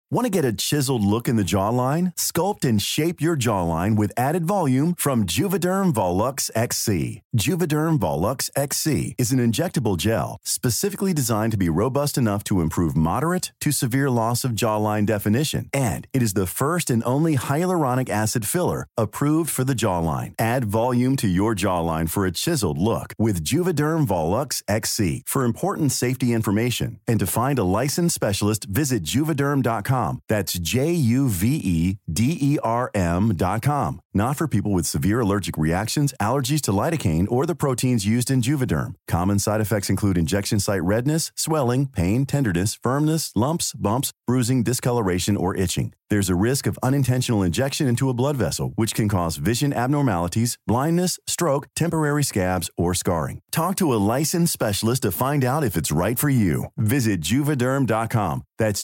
Want to get a chiseled look in the jawline? Sculpt and shape your jawline with added volume from Juvederm Volux XC. Juvederm Volux XC is an injectable gel specifically designed to be robust enough to improve moderate to severe loss of jawline definition. And it is the first and only hyaluronic acid filler approved for the jawline. Add volume to your jawline for a chiseled look with Juvederm Volux XC. For important safety information and to find a licensed specialist, visit juvederm.com. That's JUVEDERM.com. Not for people with severe allergic reactions, allergies to lidocaine, or the proteins used in Juvederm. Common side effects include injection site redness, swelling, pain, tenderness, firmness, lumps, bumps, bruising, discoloration, or itching. There's a risk of unintentional injection into a blood vessel, which can cause vision abnormalities, blindness, stroke, temporary scabs, or scarring. Talk to a licensed specialist to find out if it's right for you. Visit Juvederm.com. That's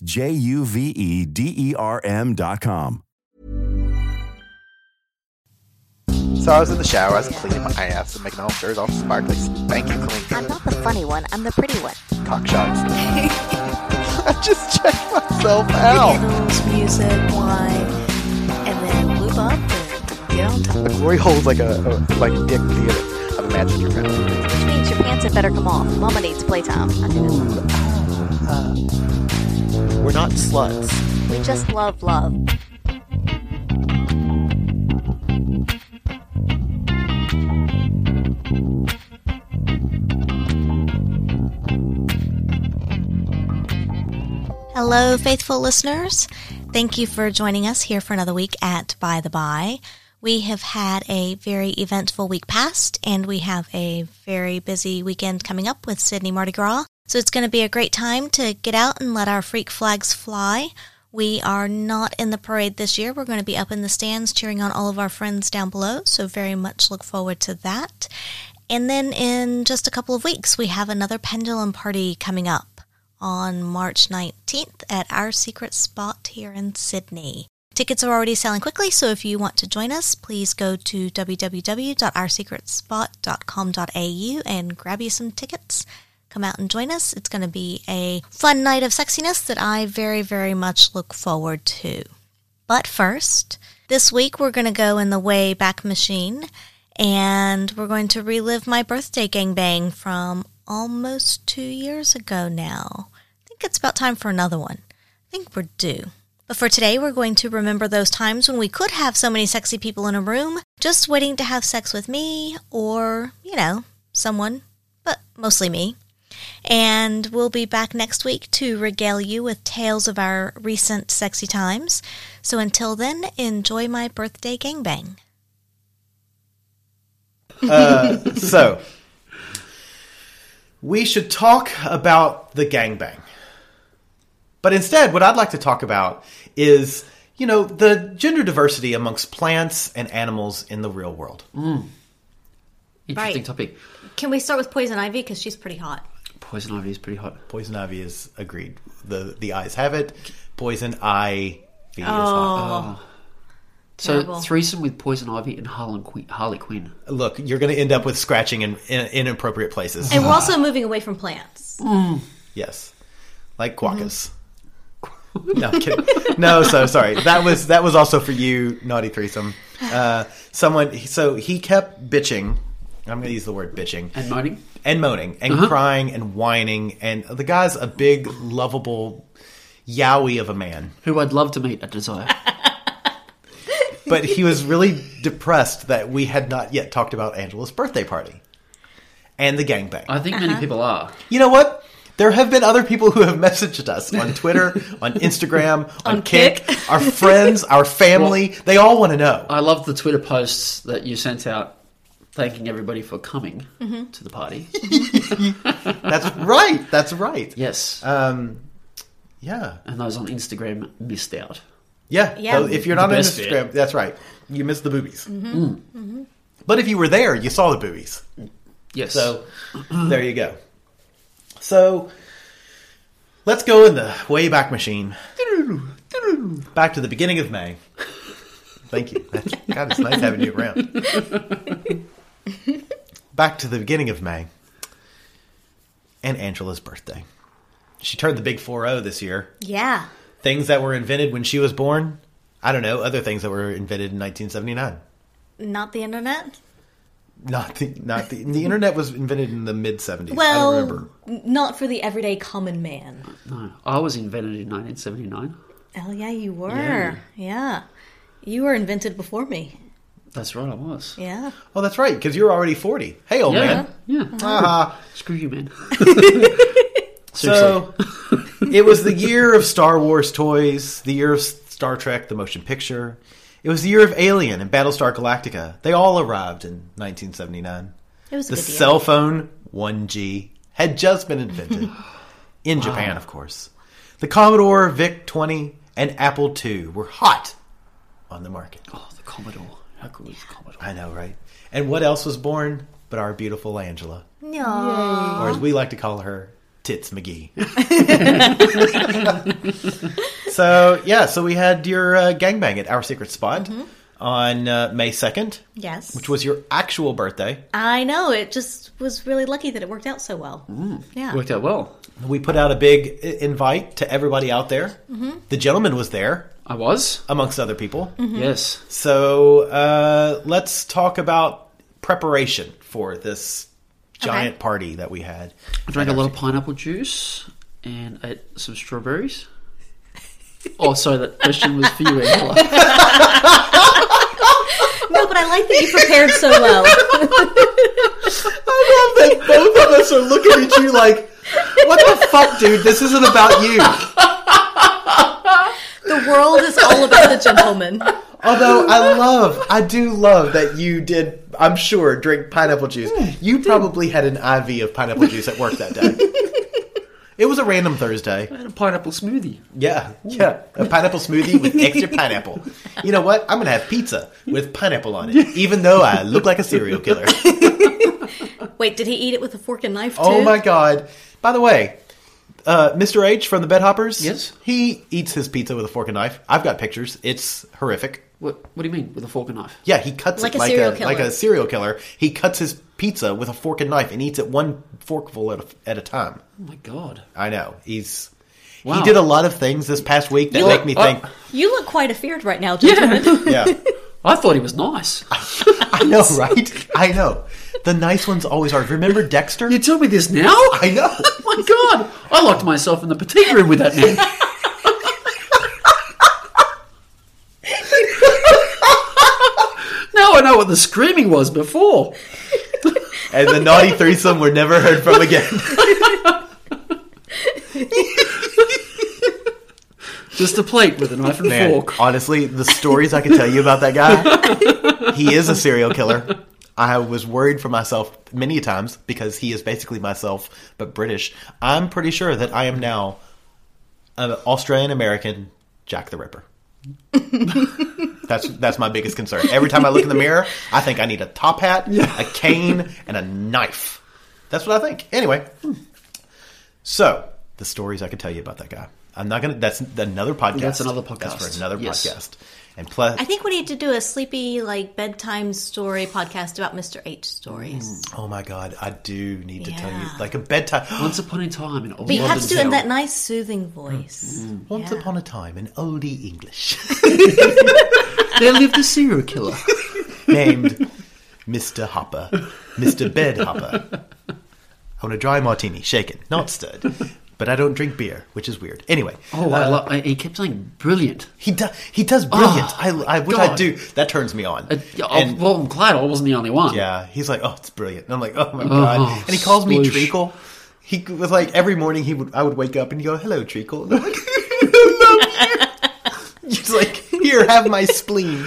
JUVEDERM.com. So I was in the shower, I was cleaning my ass and making all sure it's all sparkly, spanky clean. I'm not the funny one, I'm the pretty one. Cock shots. I just checked myself out. Candles, music, wine, and then lube up and get on top. The glory hole's like a dick theater. I've imagined your friend. Which means your pants had better come off. Mama needs playtime. We're not sluts. We just love love. Hello, faithful listeners. Thank you for joining us here for another week at By the By. We have had a very eventful week past, and we have a very busy weekend coming up with Sydney Mardi Gras. So it's going to be a great time to get out and let our freak flags fly. We are not in the parade this year. We're going to be up in the stands cheering on all of our friends down below, so very much look forward to that. And then in just a couple of weeks, we have another pendulum party coming up on March 19th at Our Secret Spot here in Sydney. Tickets are already selling quickly, so if you want to join us, please go to www.oursecretspot.com.au and grab you some tickets. Come out and join us. It's going to be a fun night of sexiness that I very, very much look forward to. But first, this week we're going to go in the Wayback Machine, and we're going to relive my birthday gangbang from almost 2 years ago now. I think it's about time for another one. I think we're due. But for today, we're going to remember those times when we could have so many sexy people in a room just waiting to have sex with me or, someone, but mostly me. And we'll be back next week to regale you with tales of our recent sexy times. So until then, enjoy my birthday gangbang. So, we should talk about the gangbang. But instead, what I'd like to talk about is, the gender diversity amongst plants and animals in the real world. Interesting topic. Can we start with Poison Ivy? Because she's pretty hot. Poison Ivy is pretty hot. Poison Ivy is agreed. The eyes have it. Poison Ivy is hot. So, Terrible. threesome with Poison Ivy and Harley Quinn. Look, you're going to end up with scratching in inappropriate places. And we're also moving away from plants. Yes. Like quokkas. No, I'm kidding. No, so sorry. That was also for you, naughty threesome. He kept bitching. I'm going to use the word bitching. And moaning. And moaning. And crying and whining. And the guy's a big, lovable yowie of a man. Who I'd love to meet at Desire. But he was really depressed that we had not yet talked about Angela's birthday party. And the gangbang. I think many people are. You know what? There have been other people who have messaged us on Twitter, on Instagram, on Kik, our friends, our family. Well, they all want to know. I love the Twitter posts that you sent out thanking everybody for coming to the party. That's right. That's right. Yes. Yeah. And those on Instagram missed out. Yeah. So if you're not on Instagram, bit. that's right. You missed the boobies. But if you were there, you saw the boobies. Yes. So there you go. So, let's go in the Wayback Machine. Back to the beginning of May. Thank you. God, it's nice having you around. Back to the beginning of May. And Angela's birthday. She turned the big 40 this year. Yeah. things that were invented when she was born. I don't know, other things that were invented in 1979. Not the internet? The internet was invented in the mid 70s. I Well, don't remember. not for the everyday common man. No, I was invented in 1979. Oh, yeah, you were. Yeah. Yeah. You were invented before me. That's right, I was. Yeah. Oh, that's right, because you're already 40. Hey, old man. Yeah. Ah. Screw you, man. So, it was the year of Star Wars toys, the year of Star Trek, the motion picture. It was the year of Alien and Battlestar Galactica. They all arrived in 1979. It was a The good year. cell phone, 1G, had just been invented. In Japan, of course. The Commodore VIC-20 and Apple II were hot on the market. Oh, the Commodore. How cool is the Commodore? I know, right? And what else was born but our beautiful Angela? No. Or as we like to call her, Tits McGee. So we had your gangbang at Our Secret Spot on May 2nd, Yes. which was your actual birthday. I know. It just was really lucky that it worked out so well. Yeah. Worked out well. We put out a big invite to everybody out there. The gentleman was there, I was. amongst other people. Yes. So let's talk about preparation for this giant party that we had. I drank a lot of pineapple juice and ate some strawberries. Oh, sorry, that question was for you, Angela. No, but I like that you prepared so well. I love that both of us are looking at you like, what the fuck, dude? This isn't about you. The world is all about the gentleman. Although I do love that you did, I'm sure, drink pineapple juice. You probably had an IV of pineapple juice at work that day. It was a random Thursday. I had a pineapple smoothie. Yeah. A pineapple smoothie with extra pineapple. You know what? I'm going to have pizza with pineapple on it, even though I look like a serial killer. Wait, did he eat it with a fork and knife, too? Oh my God. By the way, Mr. H from the Bed Hoppers, Yes? he eats his pizza with a fork and knife. I've got pictures. It's horrific. What do you mean, with a fork and knife? Yeah, he cuts Like it a serial like killer. a serial killer. He cuts his pizza with a fork and knife and eats it one forkful at a time. Oh, my God. I know. He Wow. did a lot of things this past week that make me think, You look quite afeared right now, gentlemen. yeah, I thought he was nice. I know, right? I know. The nice ones always are. Remember Dexter? You tell me this now? I know. Oh, my God. I locked myself in the petite room with that man. Now I know what the screaming was before. And the naughty threesome were never heard from again. Just a plate with a knife and Man, fork. honestly, the stories I could tell you about that guy, he is a serial killer. I was worried for myself many times because he is basically myself, but British. I'm pretty sure that I am now an Australian-American Jack the Ripper. That's my biggest concern. Every time I look in the mirror, I think I need a top hat, a cane, and a knife. That's what I think. Anyway, so the stories I could tell you about that guy. I'm not gonna. That's another podcast. That's another podcast. That's for another Yes. podcast. And plus, I think we need to do a sleepy, like, bedtime story podcast about Mr. H stories. oh my God, I do need to tell you, Yeah. like a bedtime. Once upon a time in old But you have to do it in London that nice, soothing voice. Once Yeah. upon a time, in oldie English, there lived a serial killer. named Mr. Hopper, Mr. Bed Hopper. I want a dry martini, shaken, not stirred. But I don't drink beer, which is weird. Anyway, Oh, he kept saying brilliant. he does brilliant. Oh, I wish I God. do. That turns me on. And, well, I'm glad I wasn't the only one. Yeah, he's like, oh, it's brilliant. And I'm like, oh my God. And he calls me sploosh. Treacle. He was like, every morning I would wake up and he'd go, hello, Treacle. And I'm like, I love you. He's like, here, have my spleen.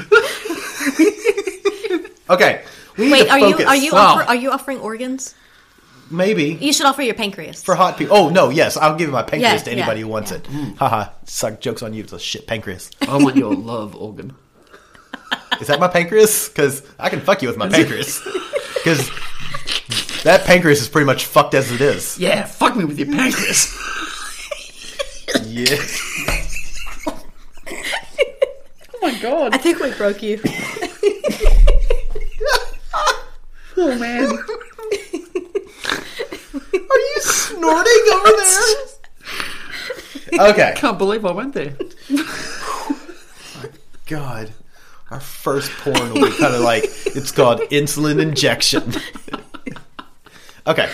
Okay. We need Wait, to are focus. you offering organs? Maybe. You should offer your pancreas. For hot people. Oh, no, yes. I'll give my pancreas Yeah, to anybody yeah, who wants yeah. it. Haha. Suck. Joke's on you. It's a shit pancreas. I want your love organ. Is that my pancreas? Because I can fuck you with my pancreas. Because that pancreas is pretty much fucked as it is. Yeah, fuck me with your pancreas. Yeah. Oh my God. I think we broke you. Oh man. Are you snorting over there? Okay. Can't believe I went there. God. Our first porn will be kind of like, it's called insulin injection. Okay.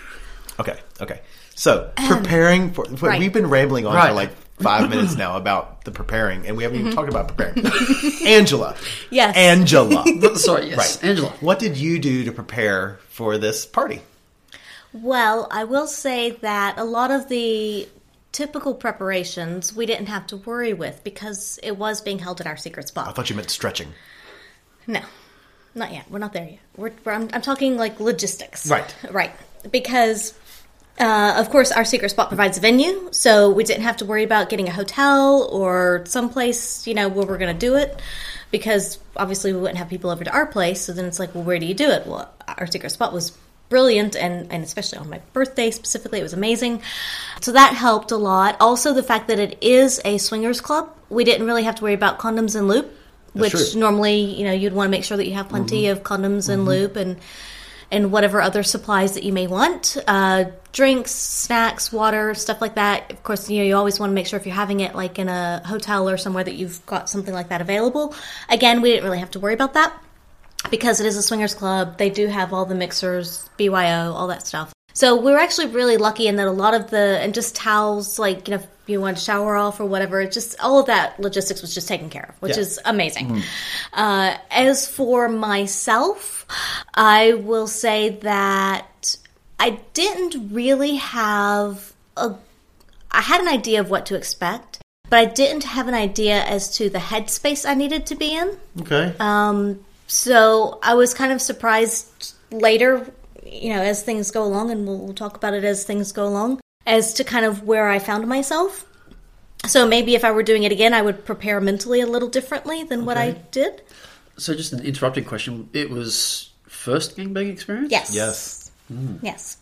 So, preparing for... Right. We've been rambling on Right. for like 5 minutes now about the preparing, and we haven't even talked about preparing. Angela. Yes. Angela. Sorry, yes. Right. Angela. What did you do to prepare for this party? Well, I will say that a lot of the typical preparations we didn't have to worry with because it was being held at our secret I spot. thought you meant stretching. No, not yet. We're not there yet. I'm talking like logistics. Right. Because, of course, our secret spot provides a venue, so we didn't have to worry about getting a hotel or someplace, where we're going to do it. Because obviously we wouldn't have people over to our place, so then it's like, well, where do you do it? Well, our secret spot was brilliant, and especially on my birthday specifically, it was amazing. So that helped a lot. Also, the fact that it is a swingers club, we didn't really have to worry about condoms and lube, which true. normally, you'd want to make sure that you have plenty of condoms and lube and whatever other supplies that you may want. Drinks, snacks, water, stuff like that. Of course, you always want to make sure if you're having it like in a hotel or somewhere that you've got something like that available. Again, we didn't really have to worry about that. Because it is a swingers club, they do have all the mixers, BYO, all that stuff. So we were actually really lucky in that a lot of and just towels, like, if you want to shower off or whatever, it just, all of that logistics was just taken care of, which is amazing. As for myself, I will say that I didn't really have I had an idea of what to expect, but I didn't have an idea as to the headspace I needed to be in. Okay. So I was kind of surprised later, as things go along, and we'll talk about it as things go along, as to kind of where I found myself. So maybe if I were doing it again, I would prepare mentally a little differently than what I did. So just an interrupting question. It was first gangbang experience? Yes. Yes. Yes.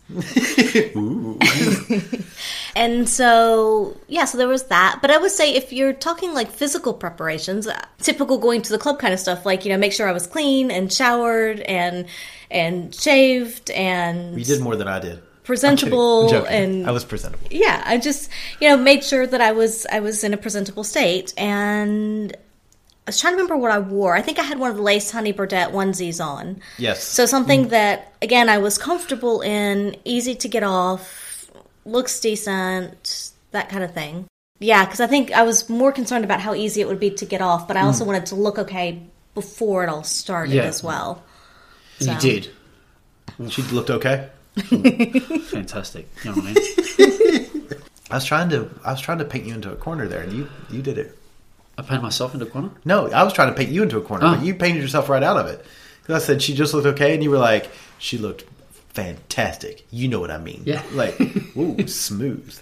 And so, so there was that. But I would say if you're talking like physical preparations, typical going to the club kind of stuff, like, make sure I was clean and showered and shaved and You did more than I did. presentable. I'm joking. And I was presentable. yeah, I just, made sure that I was in a presentable state. And I was trying to remember what I wore. I think I had one of the lace Honey Burdette onesies on. Yes. So something that, again, I was comfortable in, easy to get off, looks decent, that kind of thing. Yeah, because I think I was more concerned about how easy it would be to get off, but I also wanted to look okay before it all started as well. And you So. did. She looked okay. Fantastic. You know what I mean? I was trying to paint you into a corner there, and you did it. I painted myself into a corner? No, I was trying to paint you into a corner, but you painted yourself right out of it. Because I said she just looked okay, and you were like, she looked fantastic. You know what I mean? Yeah. Like, ooh, smooth.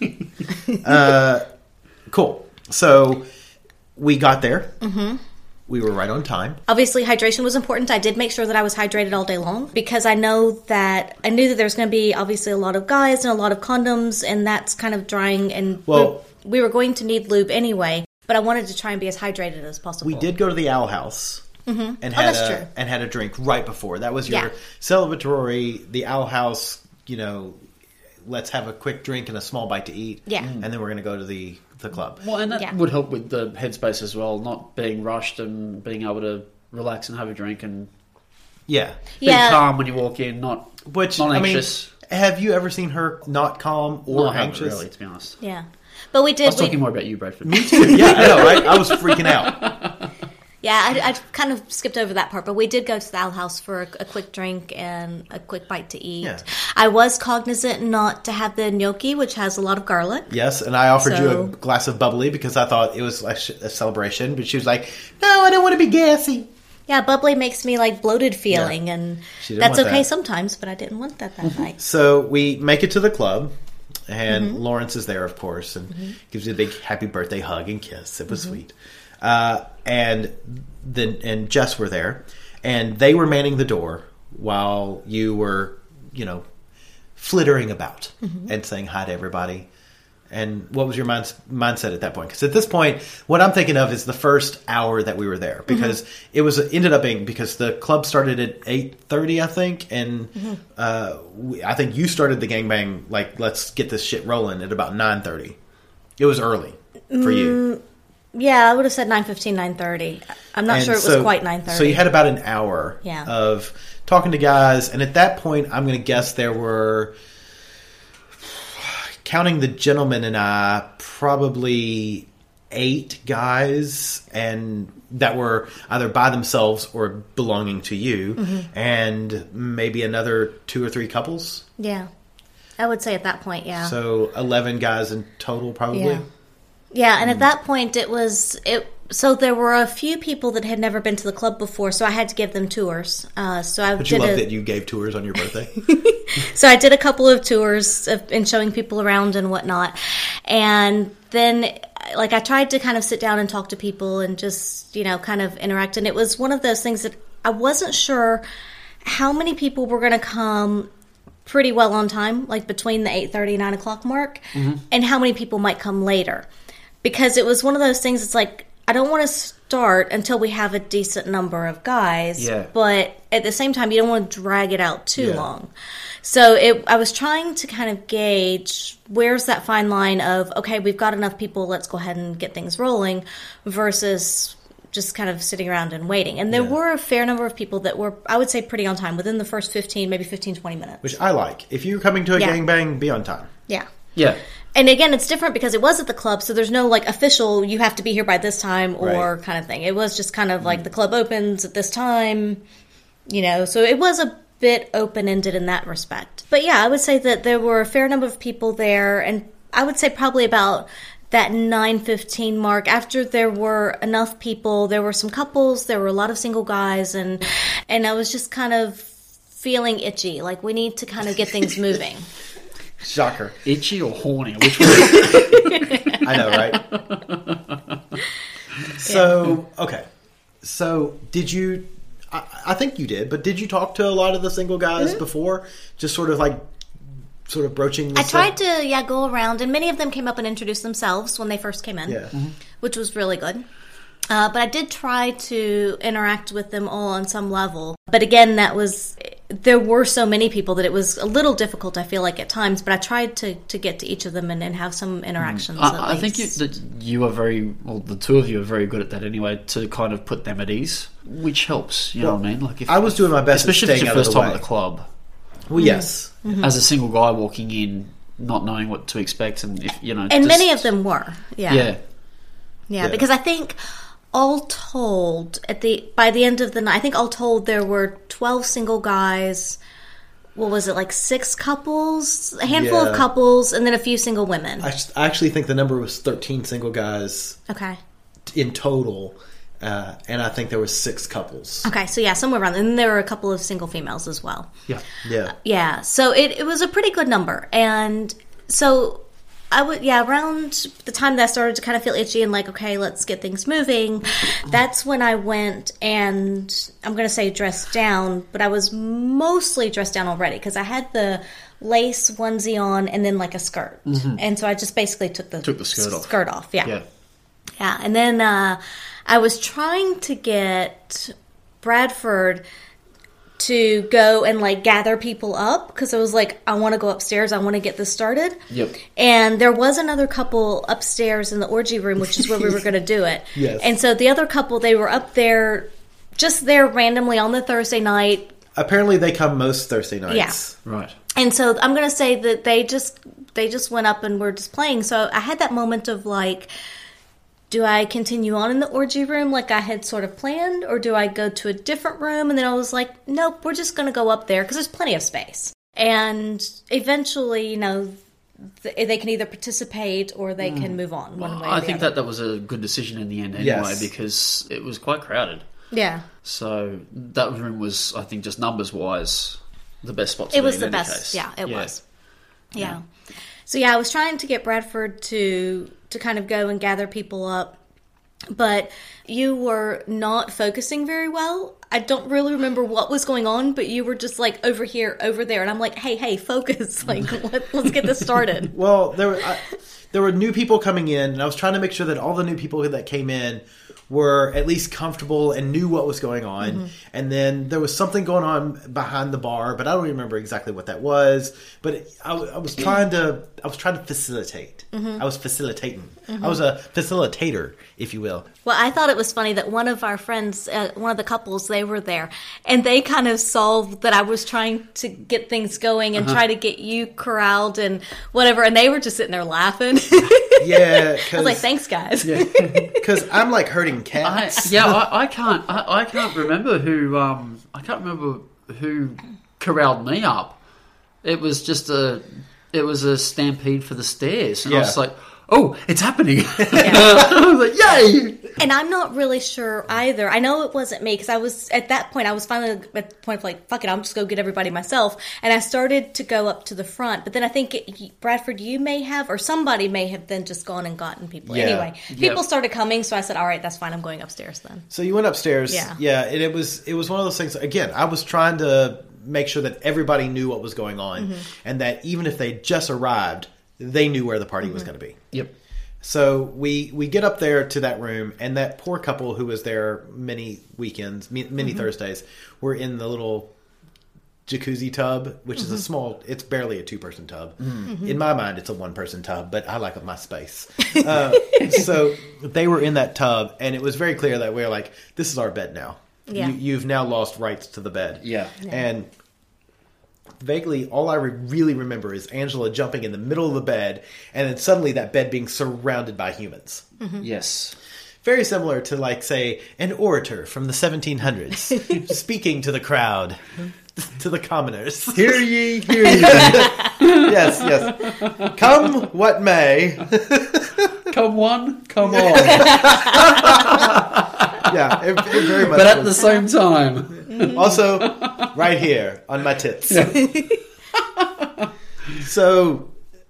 Cool. So we got there. Mm-hmm. We were right on time. Obviously, hydration was important. I did make sure that I was hydrated all day long because I knew that there was going to be obviously a lot of guys and a lot of condoms, and that's kind of drying. And we were going to need lube anyway, but I wanted to try and be as hydrated as possible. We did go to the Owl House and had a drink right before. That was your celebratory. The Owl House, let's have a quick drink and a small bite to eat. Yeah. And then we're going to go to the club. Well, and that would help with the headspace as well, not being rushed and being able to relax and have a drink and be calm when you walk in, not anxious. Have you ever seen her not calm or anxious? Really, to be honest. Yeah. But we did. I was talking more about you, Bradford. Me too. Yeah, I know, right? I was freaking out. Yeah, I kind of skipped over that part, but we did go to the Owl House for a quick drink and a quick bite to eat. Yeah. I was cognizant not to have the gnocchi, which has a lot of garlic. Yes, and I offered you a glass of bubbly because I thought it was a celebration, but she was like, no, I don't want to be gassy. Yeah, bubbly makes me like bloated feeling, and that's okay sometimes, but I didn't want that night. So we make it to the club, and Lawrence is there, of course, and gives you a big happy birthday hug and kiss. It was sweet. And Jess were there, and they were manning the door while you were, flittering about and saying hi to everybody. And what was your mindset at that point? Because at this point, what I'm thinking of is the first hour that we were there, because it ended up being because the club started at 8:30, I think, and I think you started the gangbang like let's get this shit rolling at about 9:30. It was early for you. Yeah, I would have said 9:15, 9:30. I'm not sure it was quite 9:30. So you had about an hour of talking to guys, and at that point, I'm going to guess there were, counting the gentleman and I, probably 8 guys, and that were either by themselves or belonging to you, and maybe another 2 or 3 couples. Yeah, I would say at that point, yeah. So 11 guys in total, probably. Yeah, and at that point, so there were a few people that had never been to the club before, so I had to give them tours. But you love that you gave tours on your birthday. So I did a couple of tours and showing people around and whatnot, and then I tried to kind of sit down and talk to people and just kind of interact. And it was one of those things that I wasn't sure how many people were going to come pretty well on time, like between the 8:30 and 9 o'clock mark, and how many people might come later. Because it was one of those things, it's like, I don't want to start until we have a decent number of guys, but at the same time, you don't want to drag it out too long. So I was trying to kind of gauge where's that fine line of, okay, we've got enough people, let's go ahead and get things rolling, versus just kind of sitting around and waiting. And there were a fair number of people that were, I would say, pretty on time within the first 15, maybe 15, 20 minutes. Which I like. If you're coming to a gangbang, be on time. Yeah. Yeah. And again, it's different because it was at the club, so there's no official, you have to be here by this time or kind of thing. It was just kind of like the club opens at this time, so it was a bit open-ended in that respect. But yeah, I would say that there were a fair number of people there, and I would say probably about that 9:15 mark, after there were enough people, there were some couples, there were a lot of single guys, and I was just kind of feeling itchy, like we need to kind of get things moving. Shocker. Itchy or horny? Which one? I know, right? So, okay. So, did you... I think you did, but did you talk to a lot of the single guys before? Just sort of broaching this? I tried to, go around, and many of them came up and introduced themselves when they first came in, which was really good. But I did try to interact with them all on some level. But again, there were so many people that it was a little difficult, I feel like, at times. But I tried to get to each of them and have some interactions. I think you are the two of you are very good at that anyway, to kind of put them at ease, which helps. You know what I mean? Like I was doing my best, especially if it's your first time at the club. Well, yes. As a single guy walking in, not knowing what to expect, and and many of them were, yeah, because I think all told, by the end of the night, I think all told there were 12 single guys. What was it, like 6 couples, a handful of couples, and then a few single women. I actually think the number was 13 single guys. Okay. In total. And I think there were 6 couples. Okay, so somewhere around there. And there were a couple of single females as well. Yeah. So it was a pretty good number. And so I would, around the time that I started to kind of feel itchy and like, okay, let's get things moving, that's when I went and, I'm going to say dressed down, but I was mostly dressed down already because I had the lace onesie on and then like a skirt. And so I just basically took the skirt off. Yeah, and then I was trying to get Bradford to go and like gather people up because I was like, I want to go upstairs. I want to get this started. Yep. And there was another couple upstairs in the orgy room, which is where we were going to do it. Yes. And so the other couple, they were up there, just there randomly on the Thursday night. Apparently they come most Thursday nights. Yeah. Right. And so I'm going to say that they just went up and were just playing. So I had that moment of like, do I continue on in the orgy room like I had sort of planned, or do I go to a different room? And then I was like, nope, we're just going to go up there because there's plenty of space. And eventually, they can either participate or they can move on one way or the other. I think that was a good decision in the end anyway, because it was quite crowded. Yeah. So that room was, I think, just numbers-wise, the best spot to be in any case. It was the best. Yeah, it was. Yeah. So I was trying to get Bradford to kind of go and gather people up, but you were not focusing very well. I don't really remember what was going on, but you were just like over here, over there, and I'm like, hey, focus! Like, let's get this started. Well, there were new people coming in, and I was trying to make sure that all the new people that came in were at least comfortable and knew what was going on. Mm-hmm. And then there was something going on behind the bar, but I don't remember exactly what that was. But I was trying to facilitate. Mm-hmm. I was facilitating. Mm-hmm. I was a facilitator, if you will. Well, I thought it was funny that one of our friends, one of the couples, they were there, and they kind of saw that I was trying to get things going and try to get you corralled and whatever, and they were just sitting there laughing. Yeah, I was like, "Thanks, guys." Because I'm like herding cats. I can't remember who corralled me up. It was just a stampede for the stairs, and I was like, "Oh, it's happening!" I was like, "Yay!" And I'm not really sure either. I know it wasn't me because I was at that point. I was finally at the point of like, "Fuck it, I'll just go get everybody myself." And I started to go up to the front, but then I think Bradford, you may have, or somebody may have then just gone and gotten people. Yeah. Anyway, people started coming, so I said, "All right, that's fine. I'm going upstairs then." So you went upstairs, yeah. And it was one of those things. Again, I was trying to make sure that everybody knew what was going on, and that even if they just arrived, they knew where the party was going to be. Yep. So we get up there to that room, and that poor couple who was there many weekends, many Thursdays, were in the little jacuzzi tub, which is a small, it's barely a 2-person tub. Mm-hmm. In my mind, it's a 1-person tub, but I like my space. So they were in that tub, and it was very clear that we were like, this is our bed now. Yeah. You've now lost rights to the bed. Yeah. And vaguely, all I really remember is Angela jumping in the middle of the bed, and then suddenly that bed being surrounded by humans. Mm-hmm. Yes. Very similar to, like, say, an orator from the 1700s speaking to the crowd, to the commoners. Hear ye, hear ye. Yes. Come what may. Come one, come on. Yeah, it very much. But at the same time. Also, right here on my tits. So,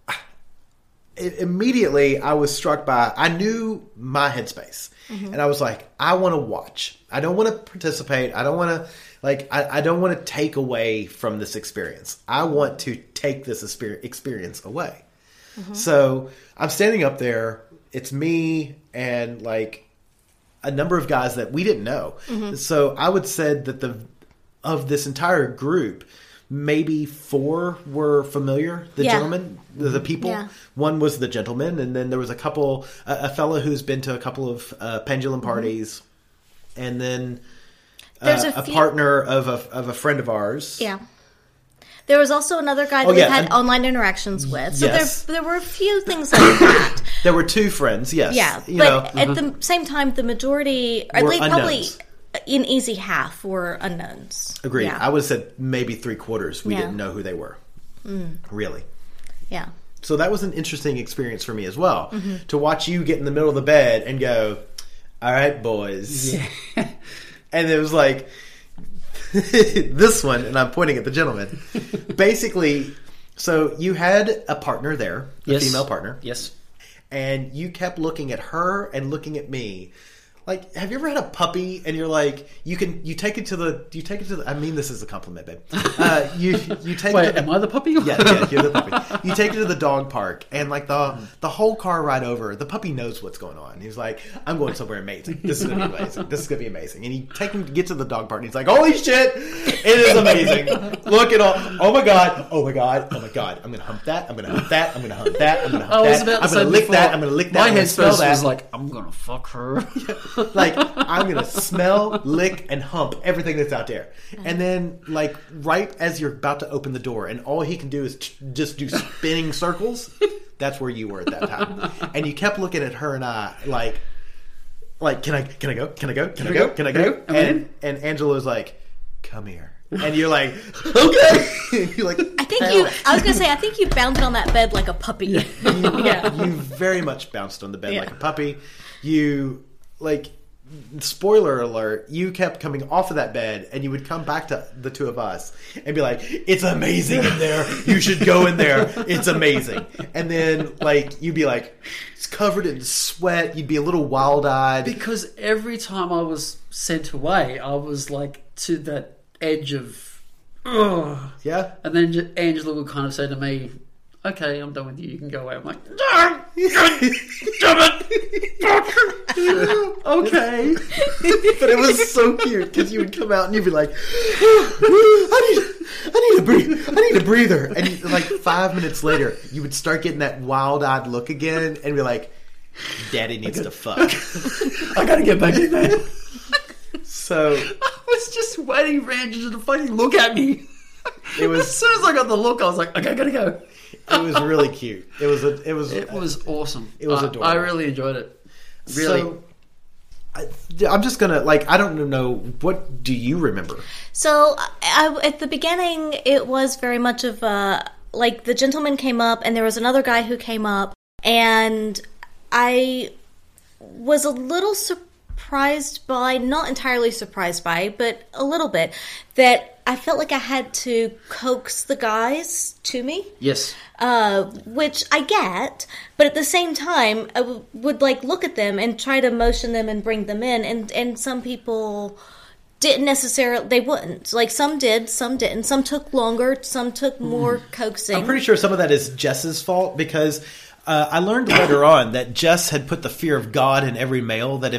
immediately I was struck by, I knew my headspace. Mm-hmm. And I was like, I want to watch. I don't want to participate. I don't want to, I don't want to take away from this experience. I want to take this experience away. Mm-hmm. So, I'm standing up there. It's me and, a number of guys that we didn't know. Mm-hmm. So I would say that of this entire group, maybe 4 were familiar. The gentlemen, the people. Yeah. One was the gentleman, and then there was a couple, a fella who's been to a couple of pendulum parties, and then a partner of a friend of ours. Yeah. There was also another guy that we've had online interactions with. So there were a few things like that. There were 2 friends, yes. Yeah, but at the same time, the majority, or at least probably in easy half, were unknowns. Agreed. Yeah. I would have said maybe 3/4 we didn't know who they were. Really. Yeah. So that was an interesting experience for me as well. Mm-hmm. To watch you get in the middle of the bed and go, all right, boys. Yeah. And it was like... this one, and I'm pointing at the gentleman. Basically, so you had a partner there, a female partner. Yes. And you kept looking at her and looking at me. Like, have you ever had a puppy and you're like, you take it to the, I mean this is a compliment, babe. You take Wait, it to am I the puppy? Yeah, you're the puppy. You take it to the dog park, and the whole car ride over, the puppy knows what's going on. He's like, I'm going somewhere amazing. This is going to be amazing. This is going to be amazing. And you take him to get to the dog park, and he's like, holy shit, it is amazing. Look at all, oh my god, I'm going to hump that, I'm going to hump that, I'm going to hump that, I'm going to hump that, I'm going to lick that, I'm going to lick that, my headspace was like, I'm going to fuck her. Like, I'm going to smell, lick, and hump everything that's out there. And then, right as you're about to open the door, and all he can do is just do spinning circles, that's where you were at that time. And you kept looking at her and I, like, can I go? Can I go? Can I go? Can I go? And Angela was like, come here. And you're like, okay. You're like, I think you bounced on that bed like a puppy. You very much bounced on the bed like a puppy. You... spoiler alert, you kept coming off of that bed, and you would come back to the 2 of us and be like, it's amazing in there, you should go in there, it's amazing. And then you'd be like, it's covered in sweat, you'd be a little wild-eyed, because every time I was sent away, I was to that edge of ugh. Yeah. And then Angela would kind of say to me, okay, I'm done with you. You can go away. I'm like, damn it. Okay. But it was so cute because you would come out and you'd be like, I need a breather. And like 5 minutes later, you would start getting that wild-eyed look again and be like, Daddy needs to fuck. I gotta get back in there. So I was just waiting for Andrew to fucking look at me. It was, as soon as I got the look, I was like, okay, I gotta go. It was really cute. It was awesome. It was adorable. I really enjoyed it. Really. So, I'm just gonna I don't know, what do you remember? So at the beginning, it was very much of like the gentleman came up and there was another guy who came up, and I was a little surprised by, not entirely surprised by, but a little bit, that I felt like I had to coax the guys to me. Yes. Which I get, but at the same time, I would like look at them and try to motion them and bring them in, and some people didn't necessarily, they wouldn't. Like, some did, some didn't. Some took longer, some took more coaxing. I'm pretty sure some of that is Jess's fault, because I learned later on that Jess had put the fear of God in every male, that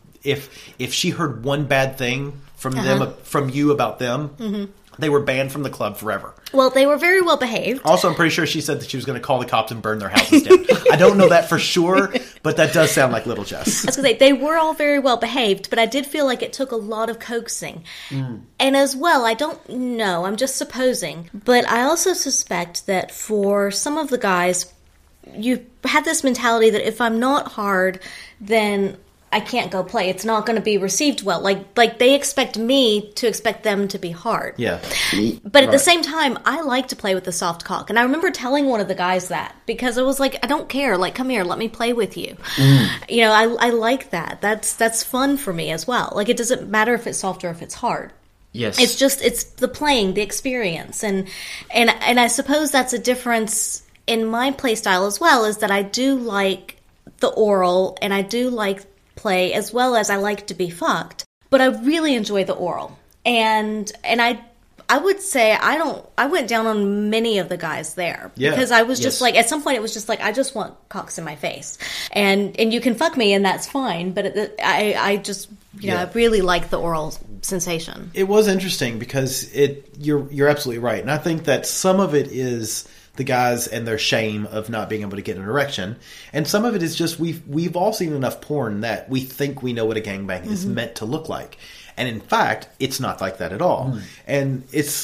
if she heard one bad thing from them, from you about them, they were banned from the club forever. Well, they were very well behaved. Also, I'm pretty sure she said that she was going to call the cops and burn their houses down. I don't know that for sure, but that does sound like little Jess. I was going to say, they were all very well behaved, but I did feel like it took a lot of coaxing. And as well, I don't know, I'm just supposing, but I also suspect that for some of the guys, you have this mentality that if I'm not hard, then I can't go play. It's not going to be received well. Like they expect me to expect them to be hard. Yeah. But at the same time, I like to play with the soft cock. And I remember telling one of the guys that, because I was like, I don't care. Like, come here, let me play with you. You know, I like that. That's fun for me as well. Like, it doesn't matter if it's soft or if it's hard. Yes. It's the playing, the experience. And I suppose that's a difference in my play style as well, is that I do like the oral and I do like play as well as I like to be fucked, but I really enjoy the oral. And I would say I went down on many of the guys there, because I was just like, at some point it was just like, I just want cocks in my face, and you can fuck me and that's fine, but I just I really like the oral sensation. It was interesting because you're absolutely right, and I think that some of it is the guys and their shame of not being able to get an erection, and some of it is just we've all seen enough porn that we think we know what a gangbang is meant to look like, and in fact it's not like that at all. And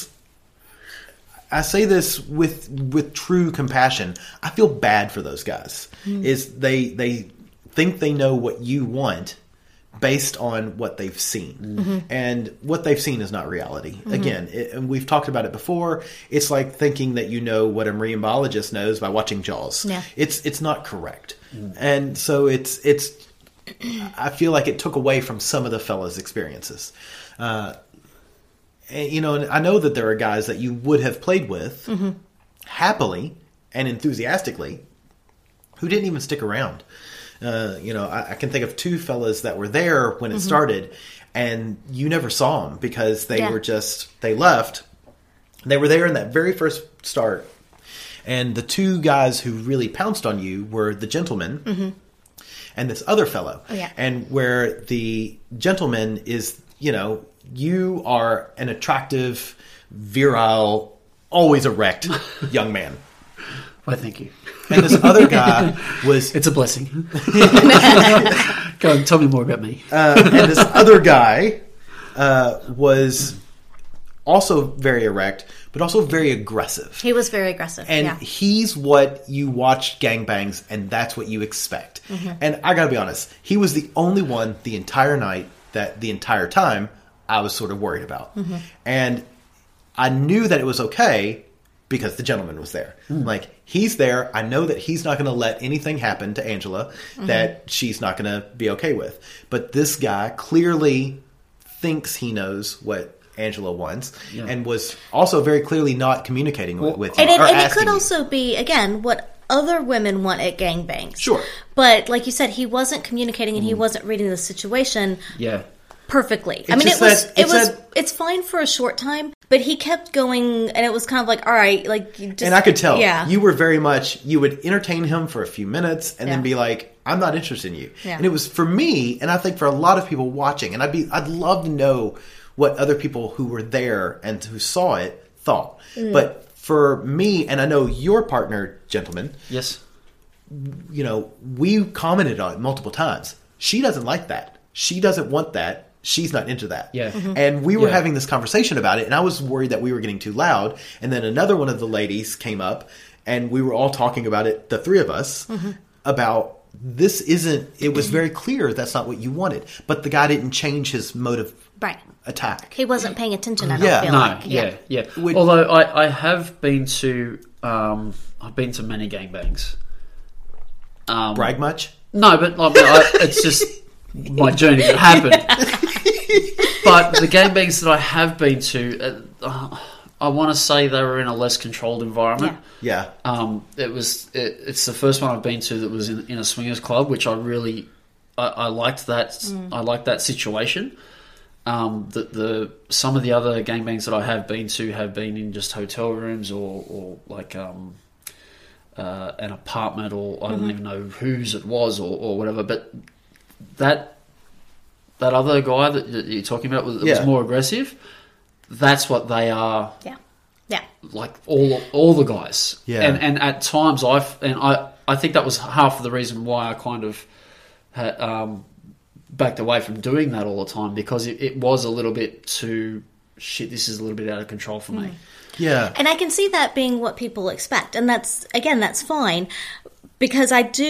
I say this with true compassion. I feel bad for those guys. Is they think they know what you want based on what they've seen. And what they've seen is not reality. Again, and we've talked about it before. It's like thinking that you know what a marine biologist knows by watching Jaws. Yeah. It's not correct. And so it's I feel like it took away from some of the fellas' experiences. And, and I know that there are guys that you would have played with happily and enthusiastically who didn't even stick around. I can think of two fellas that were there when it started, and you never saw them because they were they left. They were there in that very first start. And the two guys who really pounced on you were the gentleman and this other fellow. Oh, yeah. And where the gentleman is, you are an attractive, virile, always erect young man. Why, thank you. And this other guy was... It's a blessing. Go on, tell me more about me. And this other guy was also very erect, but also very aggressive. He was very aggressive, and he's what you watch gangbangs, and that's what you expect. And I gotta be honest, he was the only one the entire night that the entire time I was sort of worried about. And I knew that it was okay because the gentleman was there. Like, he's there. I know that he's not going to let anything happen to Angela that she's not going to be okay with. But this guy clearly thinks he knows what Angela wants and was also very clearly not communicating with you. And it could also be, again, what other women want at gangbangs. Sure. But like you said, he wasn't communicating and he wasn't reading the situation perfectly. It's fine for a short time, but But he kept going, and it was kind of like, all right, like... You just, and I could tell. Yeah. You were very much... You would entertain him for a few minutes and then be like, I'm not interested in you. Yeah. And it was for me, and I think for a lot of people watching, and I'd love to know what other people who were there and who saw it thought. But for me, and I know your partner, gentlemen... Yes. You know, we commented on it multiple times. She doesn't like that. She doesn't want that. She's not into that. Yeah. And we were having this conversation about it, and I was worried that we were getting too loud. And then another one of the ladies came up, and we were all talking about it, the three of us, about this isn't... It was very clear that's not what you wanted. But the guy didn't change his mode of attack. He wasn't paying attention, I don't feel like. Yeah. Although I have been to... I've been to many gangbangs. Brag much? No, but it's just my journey that happened. But the gangbangs that I have been to, I want to say they were in a less controlled environment. Yeah. It's the first one I've been to that was in a swingers club, which I liked that. I liked that situation. Some of the other gangbangs that I have been to have been in just hotel rooms or like an apartment, or I don't even know whose it was or whatever. But that other guy that you're talking about was more aggressive. That's what they are. Yeah. Like all the guys. Yeah. And at times I think that was half of the reason why I kind of had, backed away from doing that all the time, because it was a little bit too shit. This is a little bit out of control for me. Yeah. And I can see that being what people expect. And that's fine. Because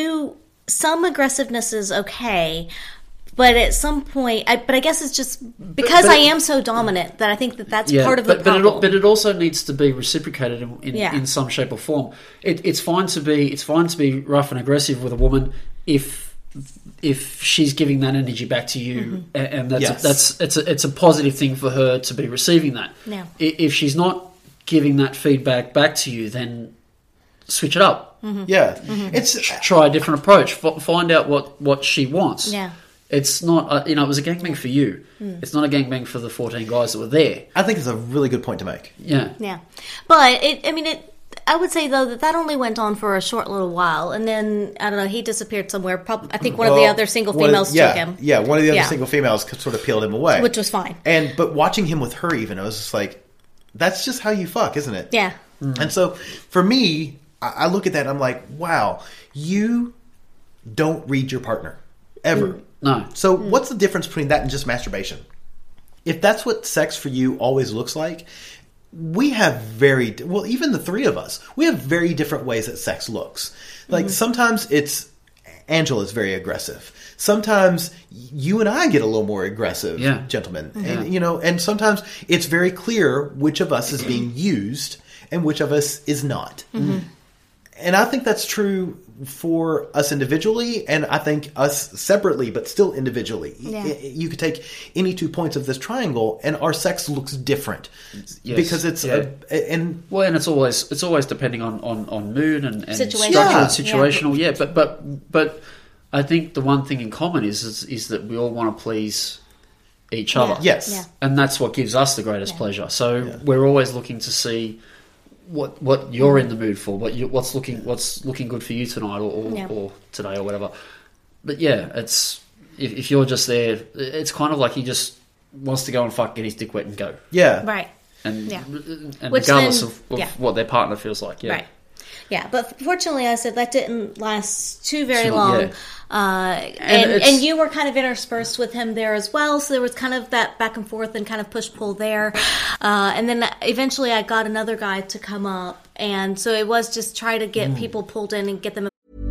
some aggressiveness is okay. But at some point, I guess it's just because I am so dominant that I think that's part of the problem. But it also needs to be reciprocated in some shape or form. It's fine to be rough and aggressive with a woman if she's giving that energy back to you, and it's a positive thing for her to be receiving that. Yeah. If she's not giving that feedback back to you, then switch it up. Yeah. Try a different approach. Find out what she wants. Yeah. It's not, it was a gangbang for you. It's not a gangbang for the 14 guys that were there. I think it's a really good point to make. Yeah. Yeah. But, I would say, though, that only went on for a short little while. And then, I don't know, he disappeared somewhere. I think one of the other single females took him. Yeah, one of the other single females sort of peeled him away. Which was fine. But watching him with her even, I was just like, that's just how you fuck, isn't it? Yeah. And so, for me, I look at that and I'm like, wow, you don't read your partner. Ever. No. So what's the difference between that and just masturbation? If that's what sex for you always looks like, we have even the three of us, we have very different ways that sex looks. Like sometimes Angela's very aggressive. Sometimes you and I get a little more aggressive, gentlemen. And, and sometimes it's very clear which of us is being used and which of us is not. And I think that's true for us individually, and I think us separately, but still individually. Yeah. You could take any 2 points of this triangle, and our sex looks different because it's and it's always depending on mood and situation. Situational. Yeah, but I think the one thing in common is that we all want to please each other. Yes, and that's what gives us the greatest pleasure. So we're always looking to see what you're in the mood for, what's looking good for you tonight or today or whatever. But it's if you're just there, it's kind of like he just wants to go and get his dick wet and go. Yeah, right. And regardless of what their partner feels like. Yeah. Right. Yeah, but fortunately, I said that didn't last too very long. And you were kind of interspersed with him there as well, so there was kind of that back and forth and kind of push-pull there. And then eventually I got another guy to come up, and so it was just try to get people pulled in and get them.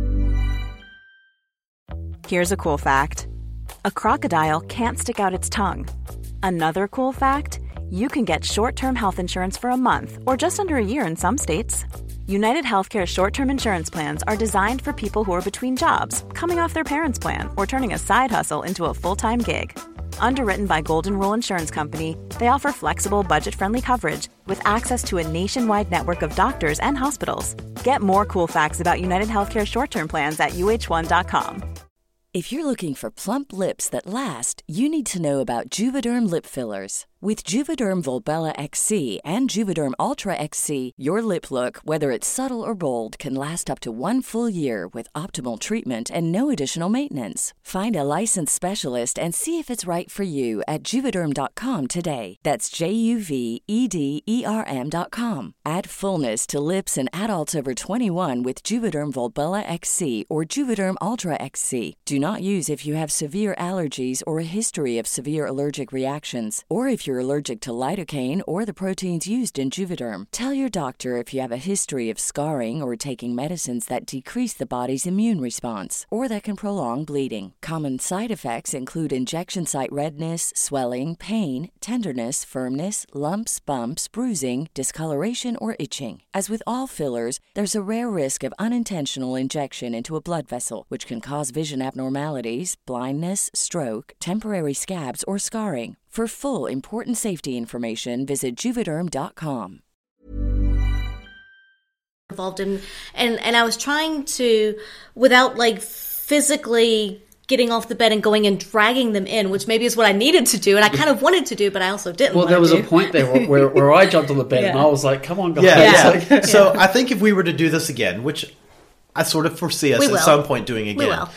Here's a cool fact. A crocodile can't stick out its tongue. Another cool fact, you can get short-term health insurance for a month or just under a year in some states. United Healthcare short-term insurance plans are designed for people who are between jobs, coming off their parents' plan, or turning a side hustle into a full-time gig. Underwritten by Golden Rule Insurance Company, they offer flexible, budget-friendly coverage with access to a nationwide network of doctors and hospitals. Get more cool facts about United Healthcare short-term plans at uh1.com. If you're looking for plump lips that last, you need to know about Juvederm lip fillers. With Juvederm Volbella XC and Juvederm Ultra XC, your lip look, whether it's subtle or bold, can last up to 1 full year with optimal treatment and no additional maintenance. Find a licensed specialist and see if it's right for you at Juvederm.com today. That's JUVEDERM.com. Add fullness to lips in adults over 21 with Juvederm Volbella XC or Juvederm Ultra XC. Do not use if you have severe allergies or a history of severe allergic reactions, or if you're allergic to lidocaine or the proteins used in Juvederm. Tell your doctor if you have a history of scarring or taking medicines that decrease the body's immune response or that can prolong bleeding. Common side effects include injection site redness, swelling, pain, tenderness, firmness, lumps, bumps, bruising, discoloration, or itching. As with all fillers, there's a rare risk of unintentional injection into a blood vessel, which can cause vision abnormalities, blindness, stroke, temporary scabs, or scarring. For full, important safety information, visit Juvederm.com. Involved in, and I was trying to, without like physically getting off the bed and going and dragging them in, which maybe is what I needed to do, and I kind of wanted to do, but I also didn't. Well, there was a point there where I jumped on the bed and I was like, "Come on, guys!" Yeah. So I think if we were to do this again, which I sort of foresee us at some point doing again,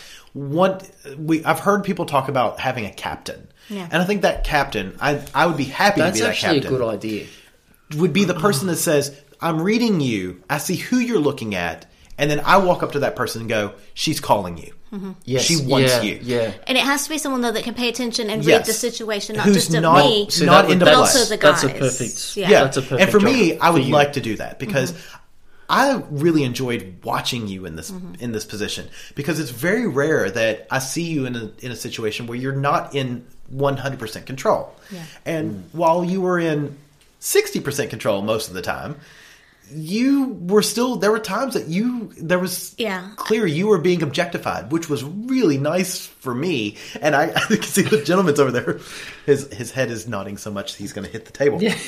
I've heard people talk about having a captain. Yeah. And I think that captain, I would be happy to be that captain. That's actually a good idea. Would be the person that says, I'm reading you, I see who you're looking at, and then I walk up to that person and go, she's calling you. Mm-hmm. Yes. She wants you. Yeah. And it has to be someone, though, that can pay attention and read the situation, not Who's just of not, me, not into but play. also the guys. That's a perfect. Yeah. That's a perfect. And for me, job I would for you. like to do that because I really enjoyed watching you in this in this position, because it's very rare that I see you in a situation where you're not in 100% control. Yeah. And while you were in 60% control most of the time, you were still, there were times that there was clear you were being objectified, which was really nice for me. And I can see the gentleman's over there. His head is nodding so much he's going to hit the table. Yeah.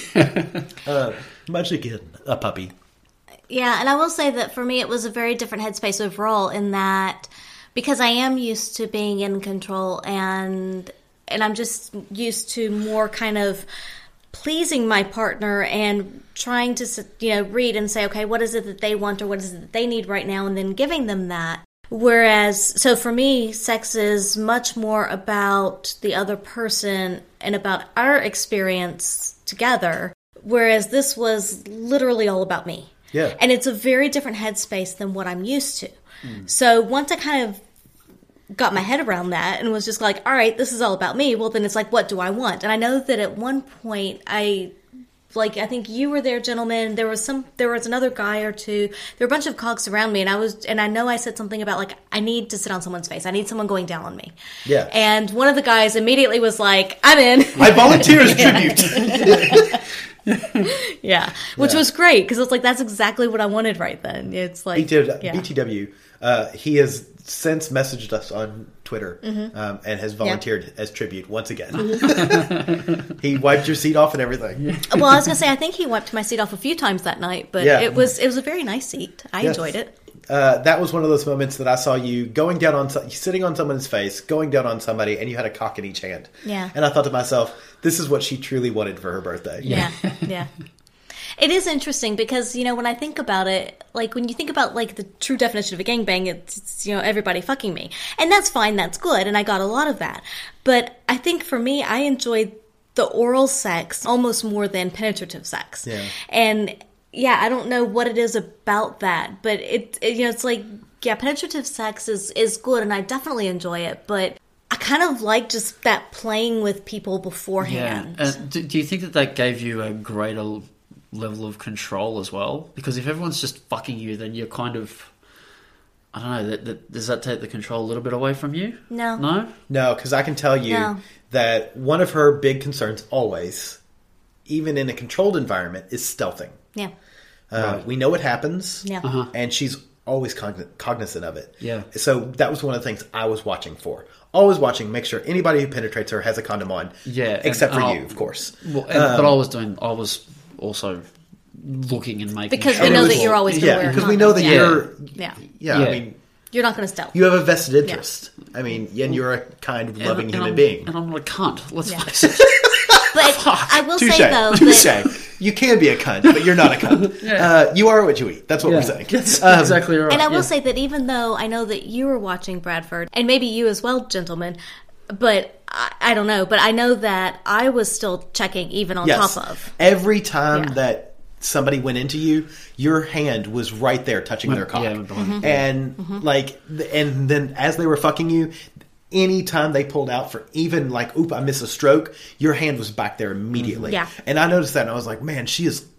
Much again, a puppy. Yeah, and I will say that for me it was a very different headspace overall, in that because I am used to being in control and I'm just used to more kind of pleasing my partner and trying to, read and say, okay, what is it that they want or what is it that they need right now, and then giving them that. Whereas, so for me, sex is much more about the other person and about our experience together, whereas this was literally all about me. Yeah. And it's a very different headspace than what I'm used to. So once I kind of got my head around that and was just like, all right, this is all about me, well, then it's like, what do I want? And I know that at one point I think you were there, gentlemen. There was another guy or two. There were a bunch of cogs around me, and I know I said something about like, I need to sit on someone's face. I need someone going down on me. Yeah. And one of the guys immediately was like, I'm in. I volunteer as tribute. Yeah. Which was great, because it's like, that's exactly what I wanted right then. It's like BTW, he has since messaged us on Twitter and has volunteered as tribute once again. He wiped your seat off and everything. Well, I was going to say, I think he wiped my seat off a few times that night, but it was a very nice seat. I enjoyed it. That was one of those moments that I saw you going down sitting on someone's face, going down on somebody, and you had a cock in each hand. Yeah. And I thought to myself, this is what she truly wanted for her birthday. Yeah. Yeah. It is interesting because, when I think about it, like when you think about like the true definition of a gangbang, it's everybody fucking me. And that's fine, that's good, and I got a lot of that. But I think for me, I enjoyed the oral sex almost more than penetrative sex. Yeah. And I don't know what it is about that, but it's like, penetrative sex is good and I definitely enjoy it, but I kind of like just that playing with people beforehand. Yeah. Do you think that gave you a greater level of control as well? Because if everyone's just fucking you, then you're kind of, I don't know, does that take the control a little bit away from you? No, because I can tell you that one of her big concerns always, even in a controlled environment, is stealthing. Yeah. We know what happens, and she's always cognizant of it. Yeah. So that was one of the things I was watching for. Always watching, make sure anybody who penetrates her has a condom on. Yeah. Except for you, of course. Well, but I was also looking and making because sure. we know that you're always going to wear a because condom. we know that you're... Yeah. I mean, You're not going to stealth. You have a vested interest. I mean, and you're a kind, loving human being. And I'm not a cunt. Let's face it. But I will Touche. say, though, Touche. that, You can be a cunt, but you're not a cunt. You are what you eat. That's what we're saying. That's exactly right. and I will say that even though I know that you were watching Bradford, and maybe you as well, gentlemen, but I don't know, but I know that I was still checking even on Yes. top of. Every time Yeah. that somebody went into you, your hand was right there touching their cock. Yeah, And and then as they were fucking you, anytime they pulled out for even like, oop, I missed a stroke, your hand was back there immediately. Yeah. And I noticed that and I was like, man,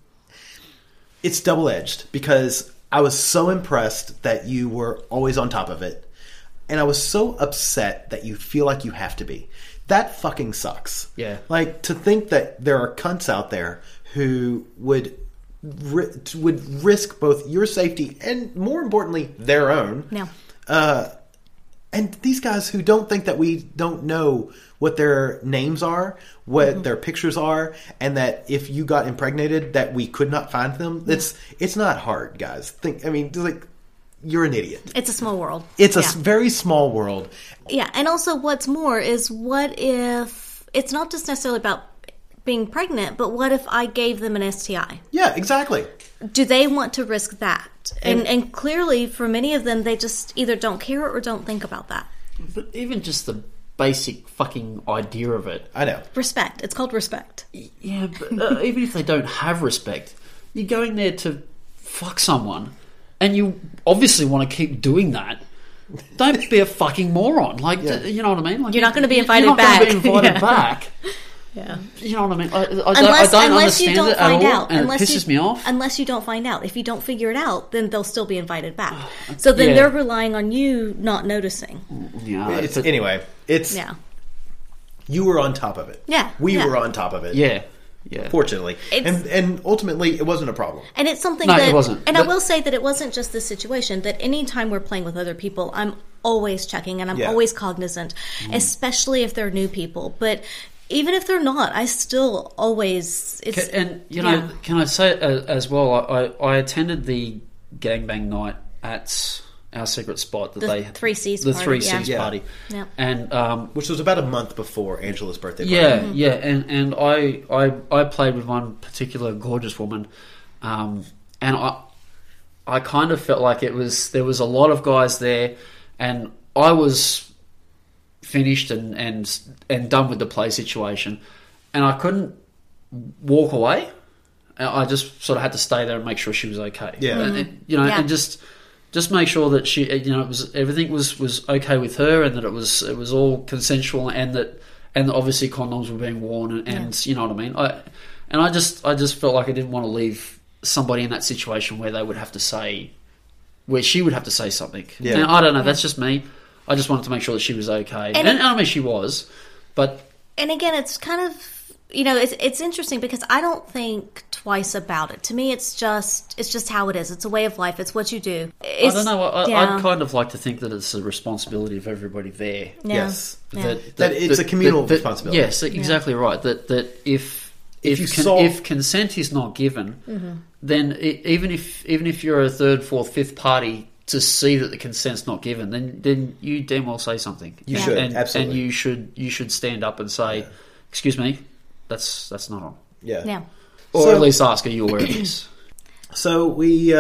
it's double-edged because I was so impressed that you were always on top of it. And I was so upset that you feel like you have to be. That fucking sucks. Yeah. Like, to think that there are cunts out there who would risk both your safety and, more importantly, their own. No. And these guys who don't think that we don't know what their names are, what their pictures are, and that if you got impregnated, that we could not find them. It's not hard, guys. You're an idiot. It's a small world. It's a Yeah. very small world. Yeah, and also what's more is what if it's not just necessarily about being pregnant, but what if I gave them an STI? Yeah, exactly. Do they want to risk that? And clearly, for many of them, they just either don't care or don't think about that. But even just the basic fucking idea of it. I know. Respect. It's called respect. Yeah, but even if they don't have respect, you're going there to fuck someone, and you obviously want to keep doing that. Don't be a fucking moron. Like, you know what I mean? Like, You're not going to be invited you're not back. going to be invited Yeah. back. Yeah. You know what I mean? I Unless don't you understand don't it find at all, out, and unless it pisses me off. Unless you don't find out, if you don't figure it out, then they'll still be invited back. So then Yeah. they're relying on you not noticing. Yeah, Anyway, Yeah. you were on top of it. Yeah, We yeah. were on top of it. yeah. Fortunately. It's- And ultimately, it wasn't a problem. And it's something No, that, it wasn't. and I But- will say that it wasn't just this situation, that anytime we're playing with other people, I'm always checking and I'm Yeah. always cognizant, especially if they're new people. But even if they're not, I still always, it's, And can I say as well? I attended the gangbang night at our secret spot that The they 3Cs the party, 3Cs yeah. party, Yeah. and Which was about a month before Angela's birthday party. yeah, and I played with one particular gorgeous woman, and I kind of felt like there was a lot of guys there, and I was finished and done with the play situation, and I couldn't walk away. I just sort of had to stay there and make sure she was okay. Yeah. And, Yeah. and just make sure that she, it was everything was okay with her, and that it was all consensual, and that obviously condoms were being worn, and you know what I mean. I just felt like I didn't want to leave somebody in that situation where they would have to say, where she would have to say something. Yeah. And I don't know. That's just me. I just wanted to make sure that she was okay, and I mean she was, but and again, it's kind of, it's interesting because I don't think twice about it. To me, it's just how it is. It's a way of life. It's what you do. I don't know. I'd kind of like to think that it's a responsibility of everybody there. Yeah. Yes. Yeah. That it's a communal responsibility. Yes, exactly right. That if consent is not given, then even if you're a third, fourth, fifth party to see that the consent's not given, then you damn well say something. You should, absolutely. And you should stand up and say, "Excuse me, that's not on." Yeah. Yeah. Or So- at least ask, "Are you aware of this?" So you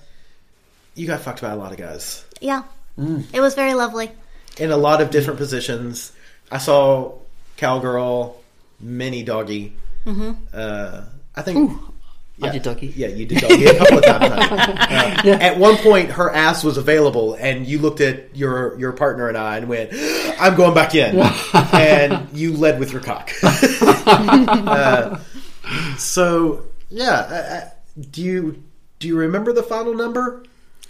got fucked by a lot of guys Yeah. It was very lovely. in a lot of different positions. I saw cowgirl, mini doggy. I think. I did doggy. Yeah, you did doggy a couple of times. Honey. At one point, her ass was available, and you looked at your partner and I and went, "I'm going back in," and you led with your cock. So yeah, do you remember the final number?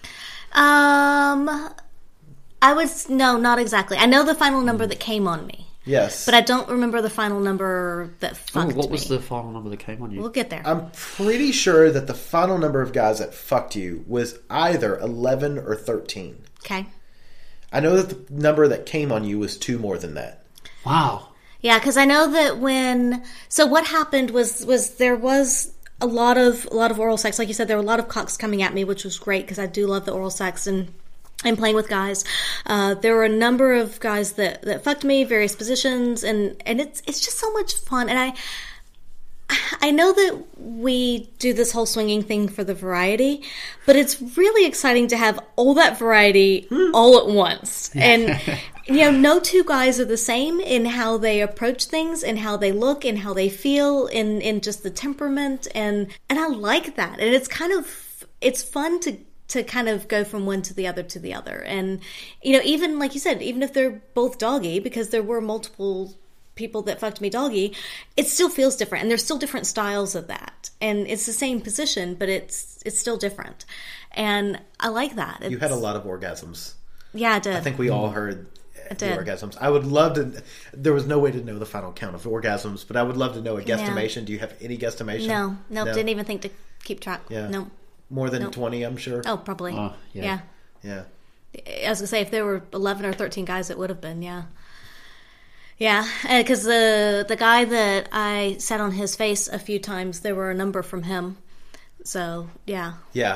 No, not exactly. I know the final number that came on me, Yes, but I don't remember the final number that fucked What was me. the final number that came on you? We'll get there. I'm pretty sure that the final number of guys that fucked you was either 11 or 13. Okay. I know that the number that came on you was 2 more than that. Wow. Yeah, because I know that so what happened was there was a lot of oral sex. Like you said, there were a lot of cocks coming at me, which was great because I do love the oral sex. And and playing with guys. There were a number of guys that fucked me, various positions, and it's just so much fun. And I know that we do this whole swinging thing for the variety, but it's really exciting to have all that variety all at once. And, no two guys are the same in how they approach things and how they look and how they feel in just the temperament. And I like that. And it's fun to kind of go from one to the other. And, even like you said, even if they're both doggy, because there were multiple people that fucked me doggy, it still feels different, and there's still different styles of that, and it's the same position, but it's still different, and I like that. You had a lot of orgasms. Yeah, I did. I think we all heard the orgasms. I would love to. There was no way to know the final count of orgasms, but I would love to know a guesstimation. Yeah. Do you have any guestimation? No, didn't even think to keep track. Yeah, no, more than 20, I'm sure. Oh, probably. Yeah. I was gonna say, if there were 11 or 13 guys, it would have been. Yeah, because the guy that I sat on his face a few times, there were a number from him. So, yeah. Yeah.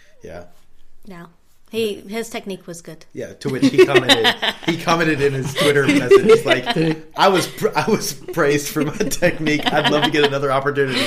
His technique was good. Yeah, to which he commented in his Twitter message, like, I was praised for my technique. I'd love to get another opportunity.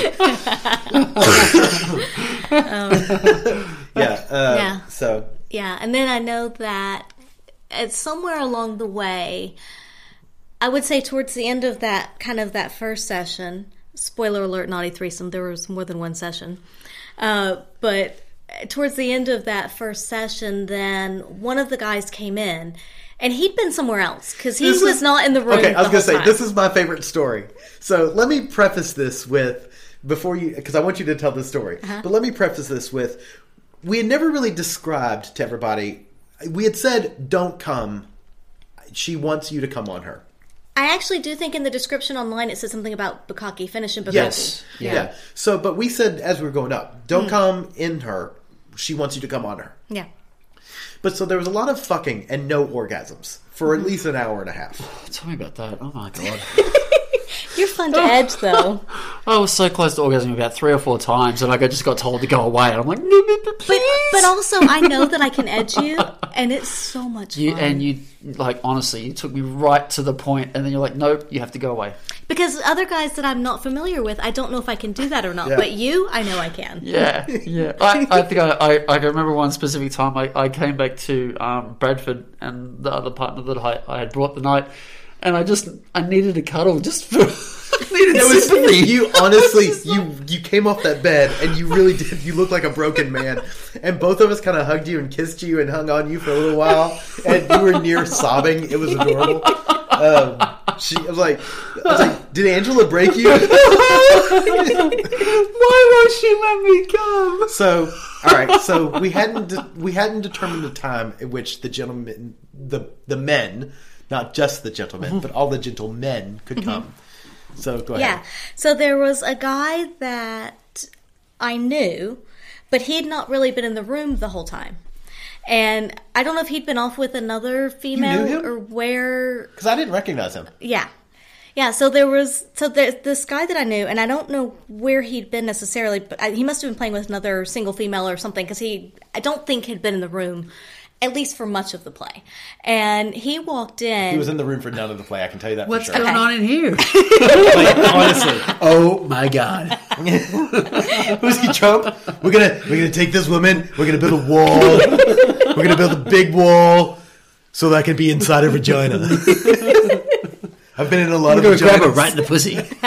So. Yeah, and then I know that it's somewhere along the way, I would say towards the end of that first session, spoiler alert, naughty threesome, there was more than one session, but towards the end of that first session, then one of the guys came in, and he'd been somewhere else, because he was not in the room. Okay, I was going to say, this is my favorite story. So let me preface this with, because I want you to tell this story, but let me preface this with, we had never really described to everybody, we had said, don't come, she wants you to come on her. I actually do think in the description online it said something about bukkake, finishing bukkake. Yes. Yeah. So, but we said as we were going up, don't come in her. She wants you to come on her. Yeah. But so there was a lot of fucking and no orgasms for at least an hour and a half. Tell me about that. Oh my God. You're fun to edge, though. I was so close to orgasming about 3 or 4 times, and I just got told to go away. And I'm like, please. But also, I know that I can edge you, and it's so much fun. And you, like, honestly, you took me right to the point, and then you're like, nope, you have to go away. Because other guys that I'm not familiar with, I don't know if I can do that or not. Yeah. But you, I know I can. Yeah. I think I can remember one specific time I came back to Bradford, and the other partner that I had brought the night, and I needed a cuddle just for needed sympathy. You honestly, you came off that bed and you really did. You looked like a broken man, and both of us kind of hugged you and kissed you and hung on you for a little while, and you were near sobbing. It was adorable. I was like, did Angela break you? Why won't she let me come? So, all right. So we hadn't determined the time at which the gentlemen, the men. Not just the gentlemen, but all the gentlemen could come. So go ahead. Yeah. So there was a guy that I knew, but he had not really been in the room the whole time. And I don't know if he'd been off with another female or where. Because I didn't recognize him. Yeah. Yeah, so there's this guy that I knew, and I don't know where he'd been necessarily, but he must have been playing with another single female or something, because I don't think had been in the room, at least for much of the play. And he walked in. He was in the room for none of the play, I can tell you that What's for sure. What's going on in here? Like, honestly. Oh my God. Who's he, Trump? We're gonna take this woman, we're gonna build a wall. We're gonna build a big wall so that I can be inside her vagina. I've been in a lot of vaginas. Grab her right in the pussy. Wait,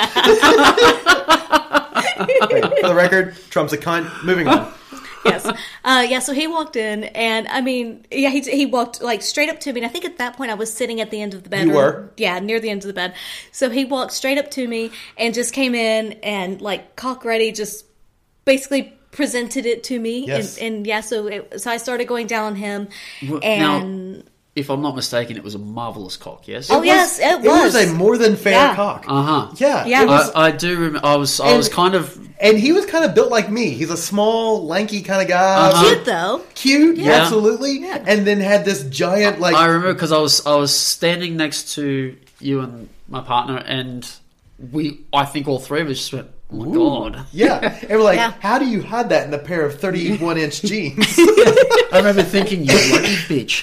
for the record, Trump's a cunt. Moving on. Yes. So he walked in, and I mean, yeah, he walked like straight up to me. And I think at that point I was sitting at the end of the bed. You were? Yeah, near the end of the bed. So he walked straight up to me and just came in and like cock ready, just basically presented it to me. Yes. And yeah, so I started going down on him, and. Now, if I'm not mistaken, it was a marvelous cock, yes? Yes, it was. It was a more than fair cock. Uh-huh. Yeah. Yeah. I do remember, I was kind of... And he was kind of built like me. He's a small, lanky kind of guy. Cute, though. Cute, yeah. Absolutely. Yeah. And then had this giant, like... I remember because I was standing next to you and my partner, and I think all three of us just went, Oh my God. Yeah. And we're like, Yeah. how do you hide that in a pair of 31-inch jeans? I remember thinking, you lucky bitch.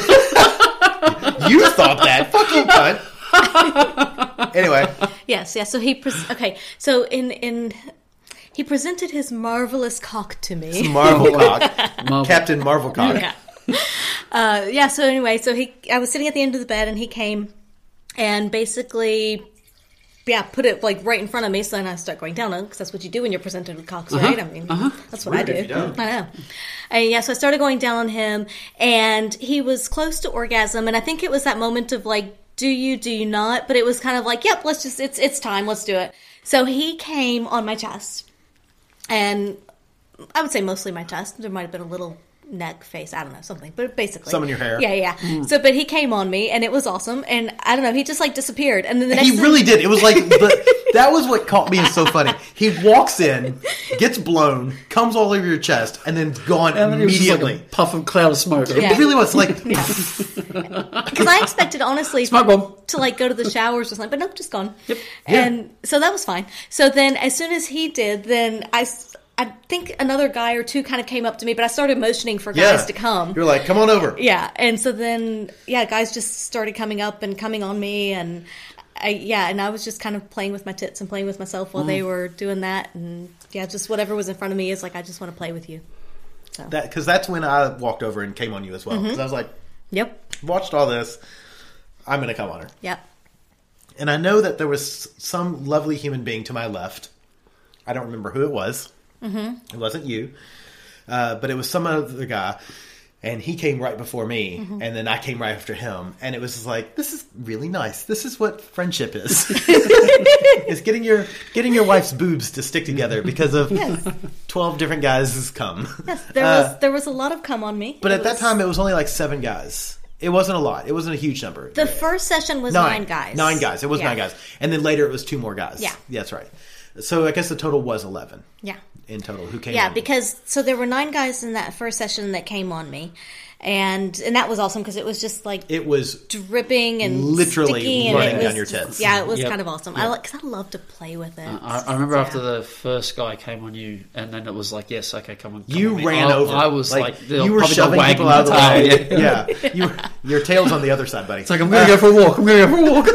You thought that. Fuck you, cunt. Anyway. Yes, yeah. So he So in he presented his marvelous cock to me. Marvel cock. Marvel. Captain Marvel cock. Yeah. So anyway, I was sitting at the end of the bed, and he came and basically, put it like right in front of me. So then I start going down because that's what you do when you're presented with cocks, right? I mean, that's what I do. I know. And so I started going down on him, and he was close to orgasm, and I think it was that moment of like, do you not? But it was kind of like, yep, let's just, it's time, let's do it. So he came on my chest, and I would say mostly my chest. There might have been a little neck, face, I don't know, something, but basically Some in your hair. Yeah. So, but he came on me, and it was awesome, and I don't know, he just like disappeared, and then the next He really did. It was like, that was what caught me as so funny. He walks in, gets blown, comes all over your chest, and then gone And then it was just immediately. like a puff of cloud of smoke. Yeah. It really was like, because I expected honestly Smoke bomb. to like go to the showers or something, but nope, just gone. Yep. And so that was fine. So then as soon as he did, then I think another guy or two kind of came up to me, but I started motioning for guys to come. You're like, come on over. Yeah, and so then, guys just started coming up and coming on me, and I was just kind of playing with my tits and playing with myself while they were doing that, and just whatever was in front of me is like, I just want to play with you. So. Because that's when I walked over and came on you as well. Because I was like, Yep. watched all this, I'm going to come on her. Yep. And I know that there was some lovely human being to my left. I don't remember who it was. It wasn't you. But it was some other guy. And he came right before me. And then I came right after him. And it was just like, this is really nice. This is what friendship is. It's getting your wife's boobs to stick together because of 12 different guys come. Yes, there was a lot of come on me. But at that time, it was only like 7 guys. It wasn't a lot. It wasn't a huge number. The first session was 9 guys. 9 guys. It was 9 guys. And then later it was 2 more guys. Yeah. That's right. So I guess the total was 11. Yeah. In total. Who came on you? Because so there were 9 guys in that first session that came on me. And that was awesome because it was just like it was dripping and literally sticky and running it was, down your tits. Yeah, it was Yep. kind of awesome. Because I love to play with it. I remember after the first guy came on you, and then it was like, yes, okay, come on. You on me. ran over. I was like you were probably shoving wagging people out of the way. tail, Yeah. Your tail's on the other side, buddy. It's like, I'm going to go for a walk. I'm going to go for a walk.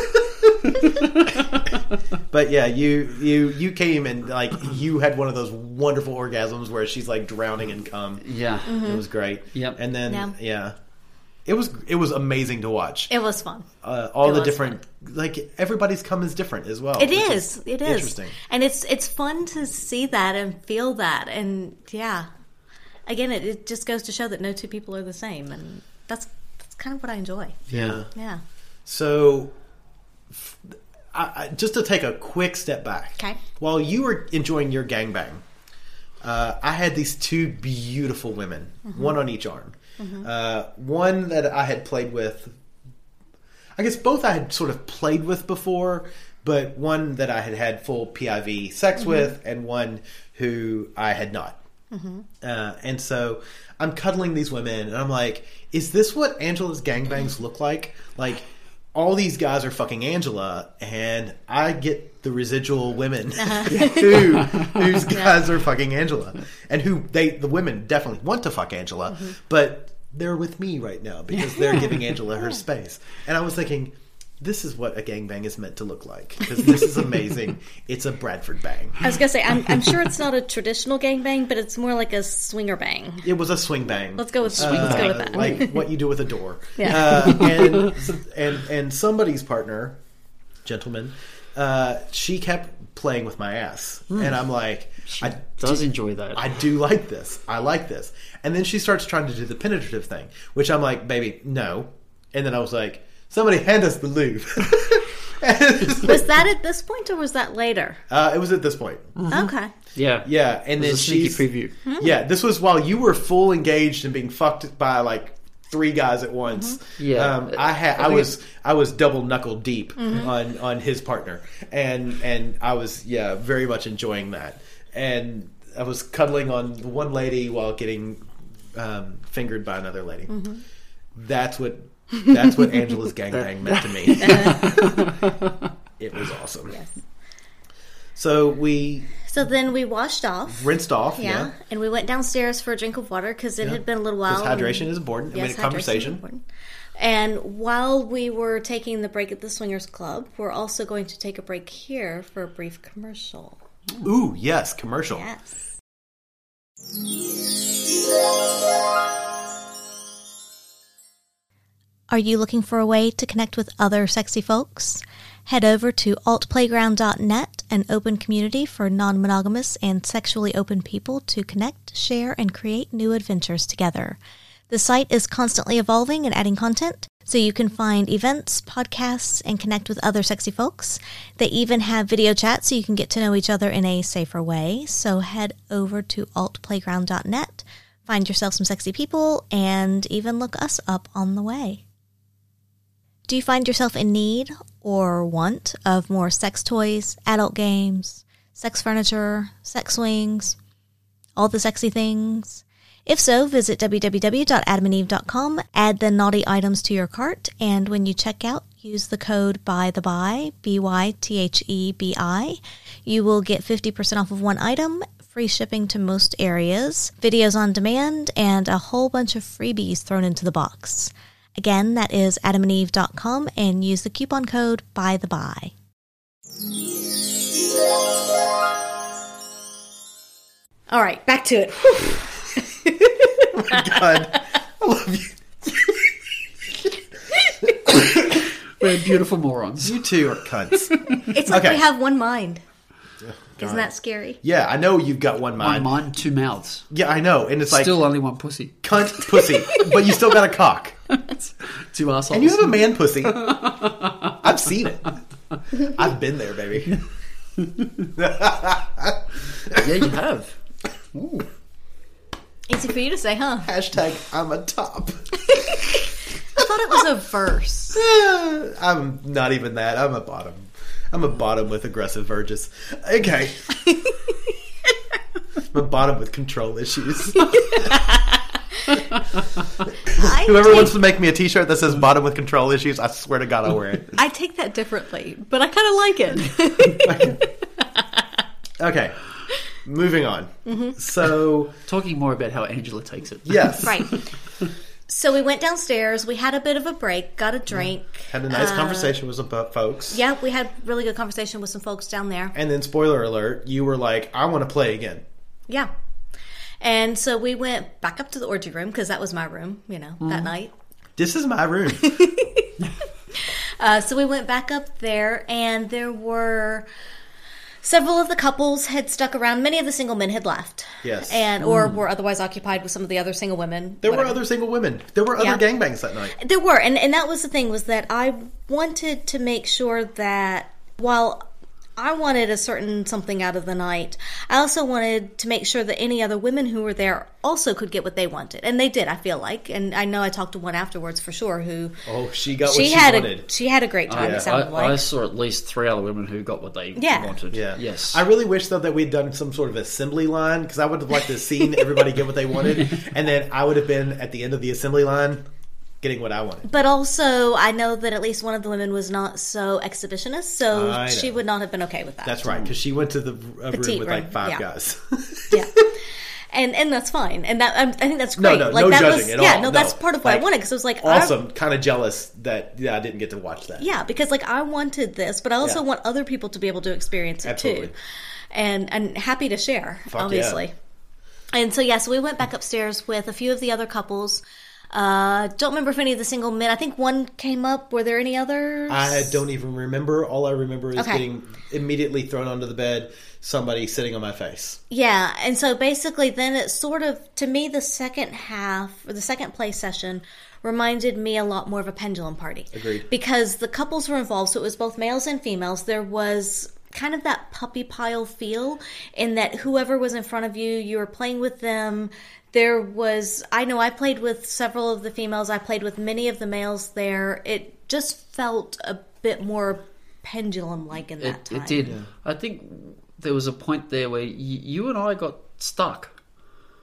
But yeah, you came and like you had one of those wonderful orgasms where she's like drowning in cum. Yeah. It was great. Yep. And then it was amazing to watch. It was fun. All It the was different like everybody's cum is different as well. It which is. It is. Interesting. And it's fun to see that and feel that. And again, it just goes to show that no 2 people are the same. And that's kind of what I enjoy. Yeah. Yeah. So, just to take a quick step back. Okay. While you were enjoying your gangbang, I had these 2 beautiful women, one on each arm. One that I had played with. I guess both I had sort of played with before, but one that I had had full PIV sex with, and one who I had not. And so I'm cuddling these women, and I'm like, is this what Angela's gangbangs look like? Like, all these guys are fucking Angela, and I get the residual women whose guys are fucking Angela, and the women definitely want to fuck Angela, but they're with me right now because they're giving Angela her space. And I was thinking, this is what a gangbang is meant to look like, because this is amazing. It's a Bradford bang. I was going to say, I'm sure it's not a traditional gangbang, but it's more like a swinger bang. It was a swing bang. Let's go with that. Like what you do with a door. Yeah. And somebody's partner, gentleman, she kept playing with my ass, and I'm like, I enjoy that. I do like this. I like this. And then she starts trying to do the penetrative thing, which I'm like, baby, no. And then I was like, somebody hand us the lube. Was that at this point or was that later? It was at this point. Okay. Yeah. Yeah, and then a sneaky she's preview. Yeah, this was while you were full engaged and being fucked by like 3 guys at once. Yeah. I was double knuckle deep on his partner, and I was very much enjoying that, and I was cuddling on one lady while getting fingered by another lady. That's what Angela's gangbang meant to me. It was awesome. Yes. So we So then we washed off. rinsed off. Yeah. And we went downstairs for a drink of water because it had been a little while. Because hydration is important. And we had a hydration is conversation. important. And while we were taking the break at the Swingers Club, we're also going to take a break here for a brief commercial. Ooh, yes, commercial. Yes. Are you looking for a way to connect with other sexy folks? Head over to altplayground.net, an open community for non-monogamous and sexually open people to connect, share, and create new adventures together. The site is constantly evolving and adding content, so you can find events, podcasts, and connect with other sexy folks. They even have video chat so you can get to know each other in a safer way. So head over to altplayground.net, find yourself some sexy people, and even look us up on the way. Do you find yourself in need or want of more sex toys, adult games, sex furniture, sex swings, all the sexy things? If so, visit www.adamandeve.com, add the naughty items to your cart, and when you check out, use the code BYTHEBI, BYTHEBI. You will get 50% off of one item, free shipping to most areas, videos on demand, and a whole bunch of freebies thrown into the box. Again, that is adamandeve.com, and use the coupon code BYTHEBI. All right, back to it. Oh my God. I love you. We're beautiful morons. You two are cunts. It's like Okay. we have one mind. God. Isn't that scary? Yeah, I know you've got one One mind. mind, two mouths. Yeah, I know. And it's like, Still only one pussy. cunt, pussy. But you still got a cock. Two assholes. And you have a man pussy. I've seen it. I've been there, baby. Yeah, you have. Ooh. Easy for you to say, huh? Hashtag I'm a top. I thought it was a verse. I'm not even that. I'm a bottom. I'm a bottom with aggressive urges. Okay. I'm a bottom with control issues. Whoever wants to make me a t-shirt that says bottom with control issues, I swear to God I'll wear it. I take that differently, but I kind of like it. Okay. Moving on. So, Talking more about how Angela takes it. yes. Right. So we went downstairs. We had a bit of a break, got a drink. Had a nice conversation with some folks. Yeah, we had really good conversation with some folks down there. And then, spoiler alert, you were like, I want to play again. Yeah. And so we went back up to the orgy room because that was my room, that night. This is my room. So we went back up there, and there were several of the couples had stuck around. Many of the single men had left. Yes. Or were otherwise occupied with some of the other single women. There whatever. were other single women. There were other Yeah. gangbangs that night. There were, and that was the thing, was that I wanted to make sure that while I wanted a certain something out of the night, I also wanted to make sure that any other women who were there also could get what they wanted. And they did, I feel like. And I know I talked to one afterwards for sure who... Oh, she got what she had wanted. she had a great time, Yeah. it sounded like. I saw at least 3 other women who got what they Yeah. wanted. Yeah. Yes. I really wish, though, that we'd done some sort of assembly line, because I would have liked to have seen everybody get what they wanted, and then I would have been, at the end of the assembly line, getting what I wanted. But also, I know that at least one of the women was not so exhibitionist, so I she know. would not have been okay with that. That's right, because she went to the room Petite with, room, like, 5 yeah. guys. Yeah. And that's fine. And that I think that's great. No, like, no that judging was, at yeah, all. no, that's No. part of what Like, I wanted, because it was like... Awesome. Kind of jealous that, I didn't get to watch that. Yeah, because like I wanted this, but I also Yeah. want other people to be able to experience it Absolutely. too, and happy to share, Fuck obviously. yeah. And so we went back upstairs with a few of the other couples. Don't remember if any of the single men. I think one came up. Were there any others? I don't even remember. All I remember is Okay. getting immediately thrown onto the bed, somebody sitting on my face. Yeah, and so basically then it sort of, to me, the second half, or the second play session, reminded me a lot more of a pendulum party. Agreed. Because the couples were involved, so it was both males and females. There was kind of that puppy pile feel in that whoever was in front of you, you were playing with them. There was, I know I played with several of the females, I played with many of the males there. It just felt a bit more pendulum-like in that time. It did. Yeah. I think there was a point there where you and I got stuck.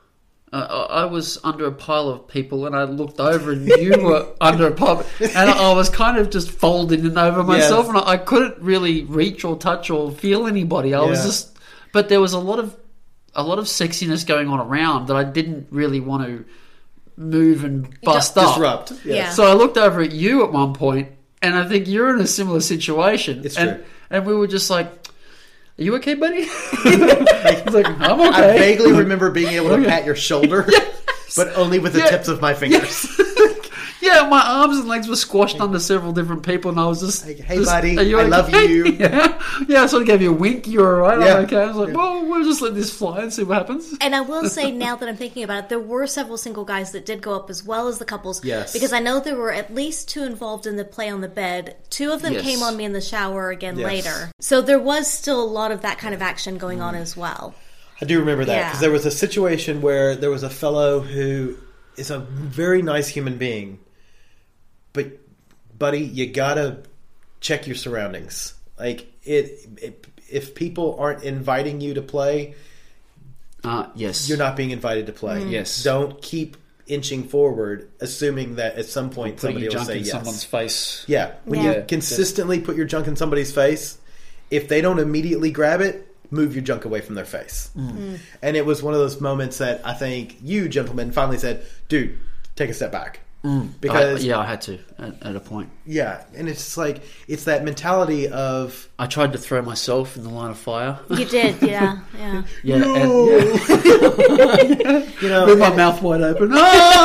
I was under a pile of people, and I looked over, and you were under a pile, and I was kind of just folding in over myself, and I couldn't really reach or touch or feel anybody. I was just, but there was a lot of sexiness going on around that I didn't really want to move and bust up. Disrupt. Yeah. So I looked over at you at one point, and I think you're in a similar situation. It's true. And we were just like, "Are you okay, buddy?" He's like, "I'm okay." I vaguely remember being able to pat your shoulder, but only with the tips of my fingers. Yeah, my arms and legs were squashed under several different people, and I was just, hey buddy, "Are you I okay?" love you. Yeah, I sort of gave you a wink. You were alright. Yeah. I'm okay. I was like, well, we'll just let this fly and see what happens. And I will say, now that I'm thinking about it, there were several single guys that did go up as well as the couples. Yes. Because I know there were at least 2 involved in the play on the bed. 2 of them Yes. came on me in the shower again Yes. later. So there was still a lot of that kind of action going on as well. I do remember that Yeah. because there was a situation where there was a fellow who is a very nice human being, but buddy, you gotta check your surroundings. Like if people aren't inviting you to play, Yes. you're not being invited to play. Yes. Don't keep inching forward, assuming that at some point putting somebody your will junk say in yes. someone's face. Yeah, when Yeah. you consistently put your junk in somebody's face, if they don't immediately grab it, move your junk away from their face. And it was one of those moments that I think you, gentlemen, finally said, dude, take a step back. Because, I had to at a point. yeah, and it's just like, it's that mentality of, I tried to throw myself in the line of fire. You did, yeah. Yeah, no. You know, with my mouth wide open.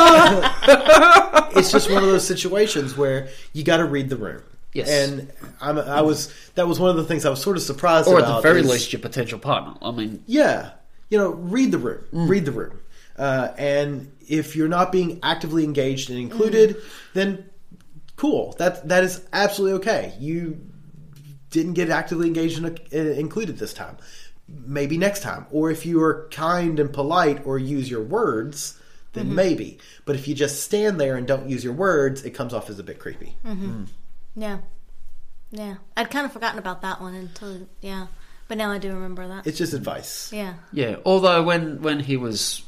it's just one of those situations where you got to read the room. Yes. And that was one of the things I was sort of surprised Or about. at the very is- least, your potential partner. I mean, Yeah. Read the room. Read the room. And if you're not being actively engaged and included, then cool. That is absolutely okay. You didn't get actively engaged and included this time. Maybe next time. Or if you are kind and polite or use your words, then maybe. But if you just stand there and don't use your words, it comes off as a bit creepy. Yeah. I'd kind of forgotten about that one until, but now I do remember that. It's just advice. Yeah. yeah. Although when he was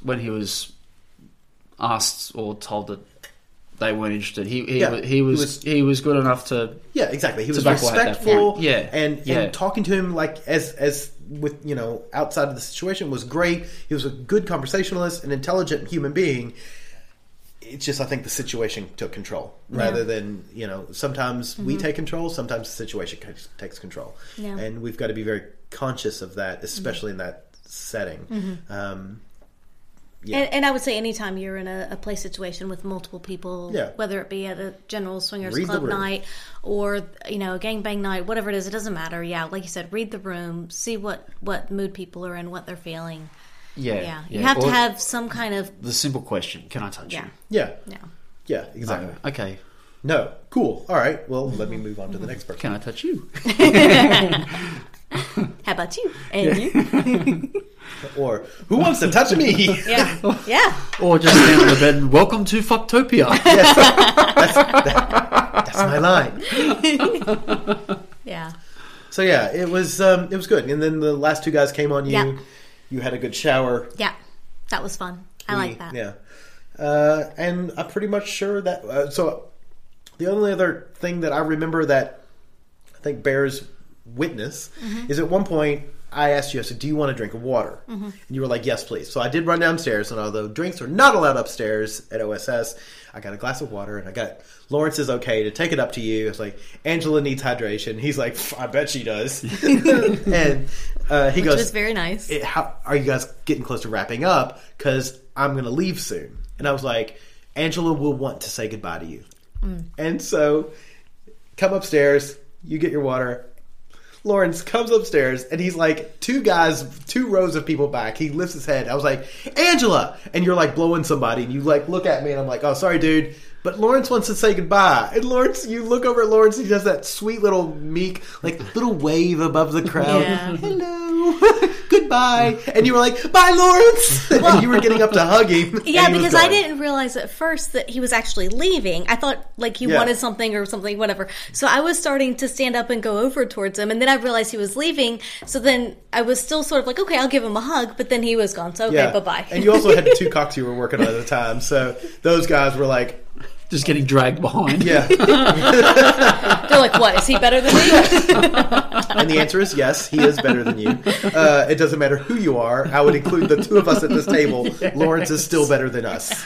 asked or told that they weren't interested, he was good enough to. Yeah, exactly. He was back away at that respectful. point. Yeah. And Yeah. talking to him like as with outside of the situation was great. He was a good conversationalist, an intelligent human being. It's just I think the situation took control rather than sometimes we take control, sometimes the situation takes control, and we've got to be very conscious of that, especially in that setting. And I would say anytime you're in a play situation with multiple people, whether it be at a general swingers Read the club room. night or a gangbang night, whatever it is, it doesn't matter. Yeah, like you said, read the room, see what mood people are in, what they're feeling. Yeah. You have to Or have some kind of the simple question: can I touch you? Yeah, yeah. exactly. Okay. No, cool. All right. Well, let me move on to the next person. Can I touch you? How about you? And you? Or who wants to touch me? Yeah. Or just stand on the bed and welcome to Fucktopia. That's my line. Yeah. So yeah, it was good. And then the last 2 guys came on you. Yeah. You had a good shower. Yeah. That was fun. I like that. Yeah. And I'm pretty much sure that... so the only other thing that I remember that I think bears witness is at one point I asked you, I said, do you want a drink of water? And you were like, yes, please. So I did run downstairs, and although drinks are not allowed upstairs at OSS, I got a glass of water, and I got Lawrence is okay to take it up to you. It's like, Angela needs hydration. He's like, I bet she does. And he goes, Which was very nice. how are you guys getting close to wrapping up? Because I'm going to leave soon. And I was like, Angela will want to say goodbye to you. And so, come upstairs, you get your water. Lawrence comes upstairs, and he's like 2 rows of people back. He lifts his head. I was like, Angela! And you're like blowing somebody, and you like look at me, and I'm like, oh, sorry, dude. But Lawrence wants to say goodbye. And Lawrence, you look over at Lawrence, and he does that sweet little meek, like little wave above the crowd. Yeah. Hello. goodbye. And you were like, bye, Lawrence. And you were getting up to hug him. Yeah, and he was because I gone. didn't realize at first that he was actually leaving. I thought like he wanted something or something, whatever. So I was starting to stand up and go over towards him, and then I realized he was leaving. So then I was still sort of like, okay, I'll give him a hug, but then he was gone. So okay, bye-bye. And you also had the 2 cocks you were working on at the time. So those guys were like, Just getting dragged behind. yeah. They're like, what? Is he better than me? And the answer is yes, he is better than you. It doesn't matter who you are. I would include the 2 of us at this table. Lawrence is still better than us.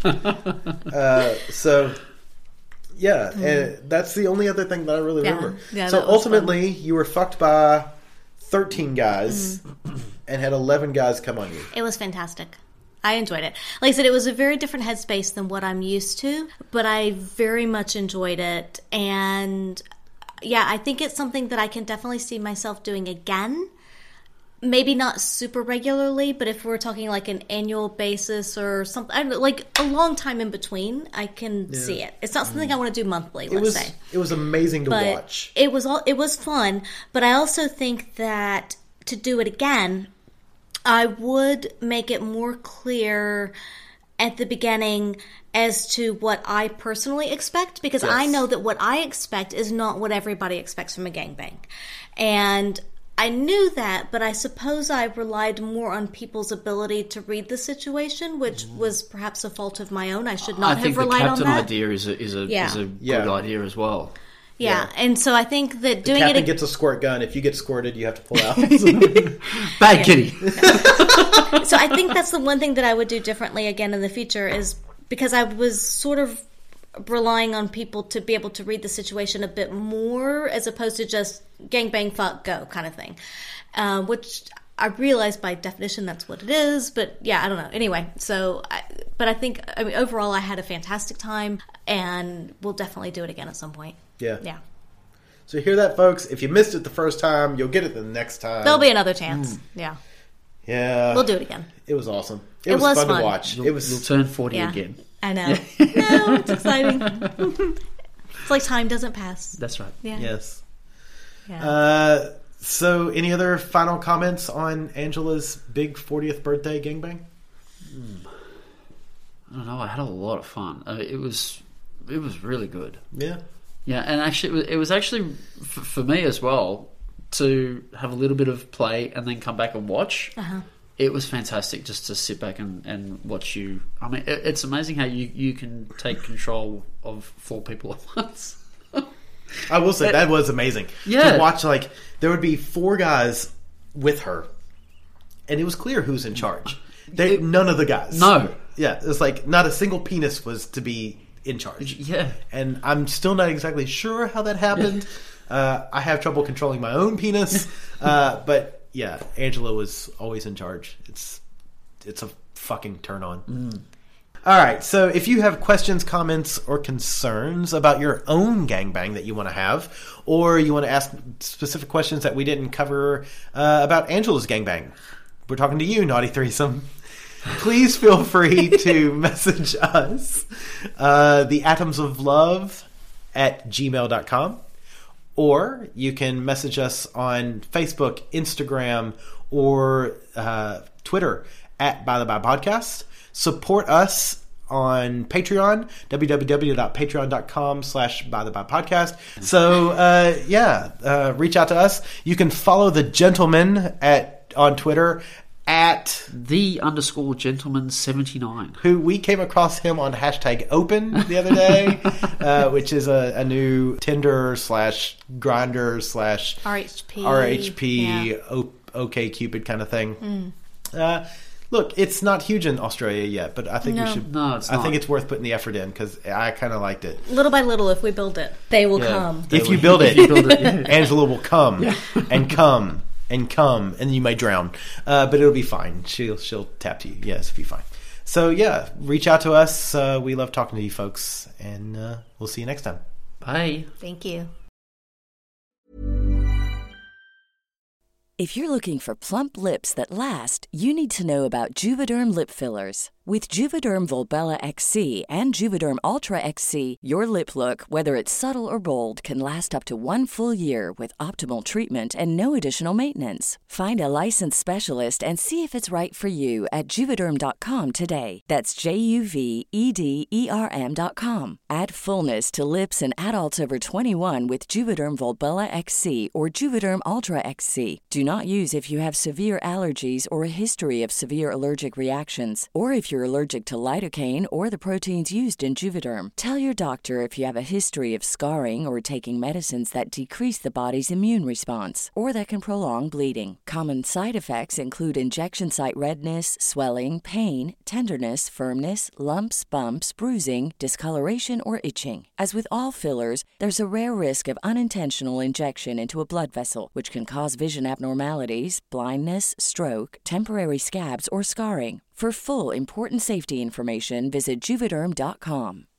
That's the only other thing that I really remember. Yeah, so that was ultimately, you were fucked by 13 guys and had 11 guys come on you. It was fantastic. I enjoyed it. Like I said, it was a very different headspace than what I'm used to, but I very much enjoyed it. And yeah, I think it's something that I can definitely see myself doing again. Maybe not super regularly, but if we're talking like an annual basis or something, like a long time in between, I can see it. It's not something I want to do monthly, let's say. It was amazing to But watch. it was fun, but I also think that to do it again, I would make it more clear at the beginning as to what I personally expect, because I know that what I expect is not what everybody expects from a gangbang. And I knew that, but I suppose I relied more on people's ability to read the situation, which was perhaps a fault of my own. I should not have relied on that. I think the captain idea is a good idea as well. Yeah, and so I think that doing Captain it gets a squirt gun. If you get squirted, you have to pull out. Bad kitty. So I think that's the one thing that I would do differently again in the future, is because I was sort of relying on people to be able to read the situation a bit more, as opposed to just gangbang, fuck, go kind of thing. Which I realize by definition that's what it is, but yeah, I don't know. Anyway, but I think, overall I had a fantastic time, and we'll definitely do it again at some point. Yeah. Yeah. So you hear that, folks? If you missed it the first time, you'll get it the next time. There'll be another chance. Yeah. Yeah. We'll do it again. It was awesome. It was fun fun. to watch. You'll turn 40 again. I know. No, it's exciting. It's like time doesn't pass. That's right. Yeah. Yes. Yeah. So any other final comments on Angela's big 40th birthday gangbang? I don't know. I had a lot of fun. It was really good. Yeah. Yeah, and actually, it was actually for me as well to have a little bit of play and then come back and watch. It was fantastic just to sit back and watch you. I mean, it's amazing how you can take control of 4 people at once. I will say that was amazing. Yeah. To watch, like, there would be 4 guys with her, and it was clear who's in charge. None of the guys. No. Yeah, it was like not a single penis was to be in charge. Yeah. And I'm still not exactly sure how that happened. I have trouble controlling my own penis. But yeah, Angela was always in charge. It's a fucking turn on. All right, so if you have questions, comments, or concerns about your own gangbang that you want to have, or you want to ask specific questions that we didn't cover about Angela's gangbang, we're talking to you, Naughty Threesome. Please feel free to message us, theatomsoflove@gmail.com, or you can message us on Facebook, Instagram, or Twitter @ByTheByPodcast. Support us on Patreon, www.patreon.com/ByTheByPodcast. So, reach out to us. You can follow the gentleman on Twitter @the_gentleman79, who we came across him on #open the other day, which is a new Tinder /Grindr /RHP OkCupid kind of thing. Look, it's not huge in Australia yet, but I think we should. No, it's not. I think it's worth putting the effort in because I kind of liked it. Little by little, if we build it, they will come. If you build it, Angela will come and come and come, and you may drown, but it'll be fine. She'll tap to you. Yes, it'll be fine. So yeah, reach out to us. We love talking to you folks, and we'll see you next time. Bye. Thank you. If you're looking for plump lips that last, you need to know about Juvederm lip fillers. With Juvederm Volbella XC and Juvederm Ultra XC, your lip look, whether it's subtle or bold, can last up to 1 full year with optimal treatment and no additional maintenance. Find a licensed specialist and see if it's right for you at Juvederm.com today. That's JUVEDERM.com. Add fullness to lips in adults over 21 with Juvederm Volbella XC or Juvederm Ultra XC. Do not use if you have severe allergies or a history of severe allergic reactions, or if you're allergic to lidocaine or the proteins used in Juvederm. Tell your doctor if you have a history of scarring or taking medicines that decrease the body's immune response or that can prolong bleeding. Common side effects include injection site redness, swelling, pain, tenderness, firmness, lumps, bumps, bruising, discoloration, or itching. As with all fillers, there's a rare risk of unintentional injection into a blood vessel, which can cause vision abnormalities, blindness, stroke, temporary scabs, or scarring. For full, important safety information, visit Juvederm.com.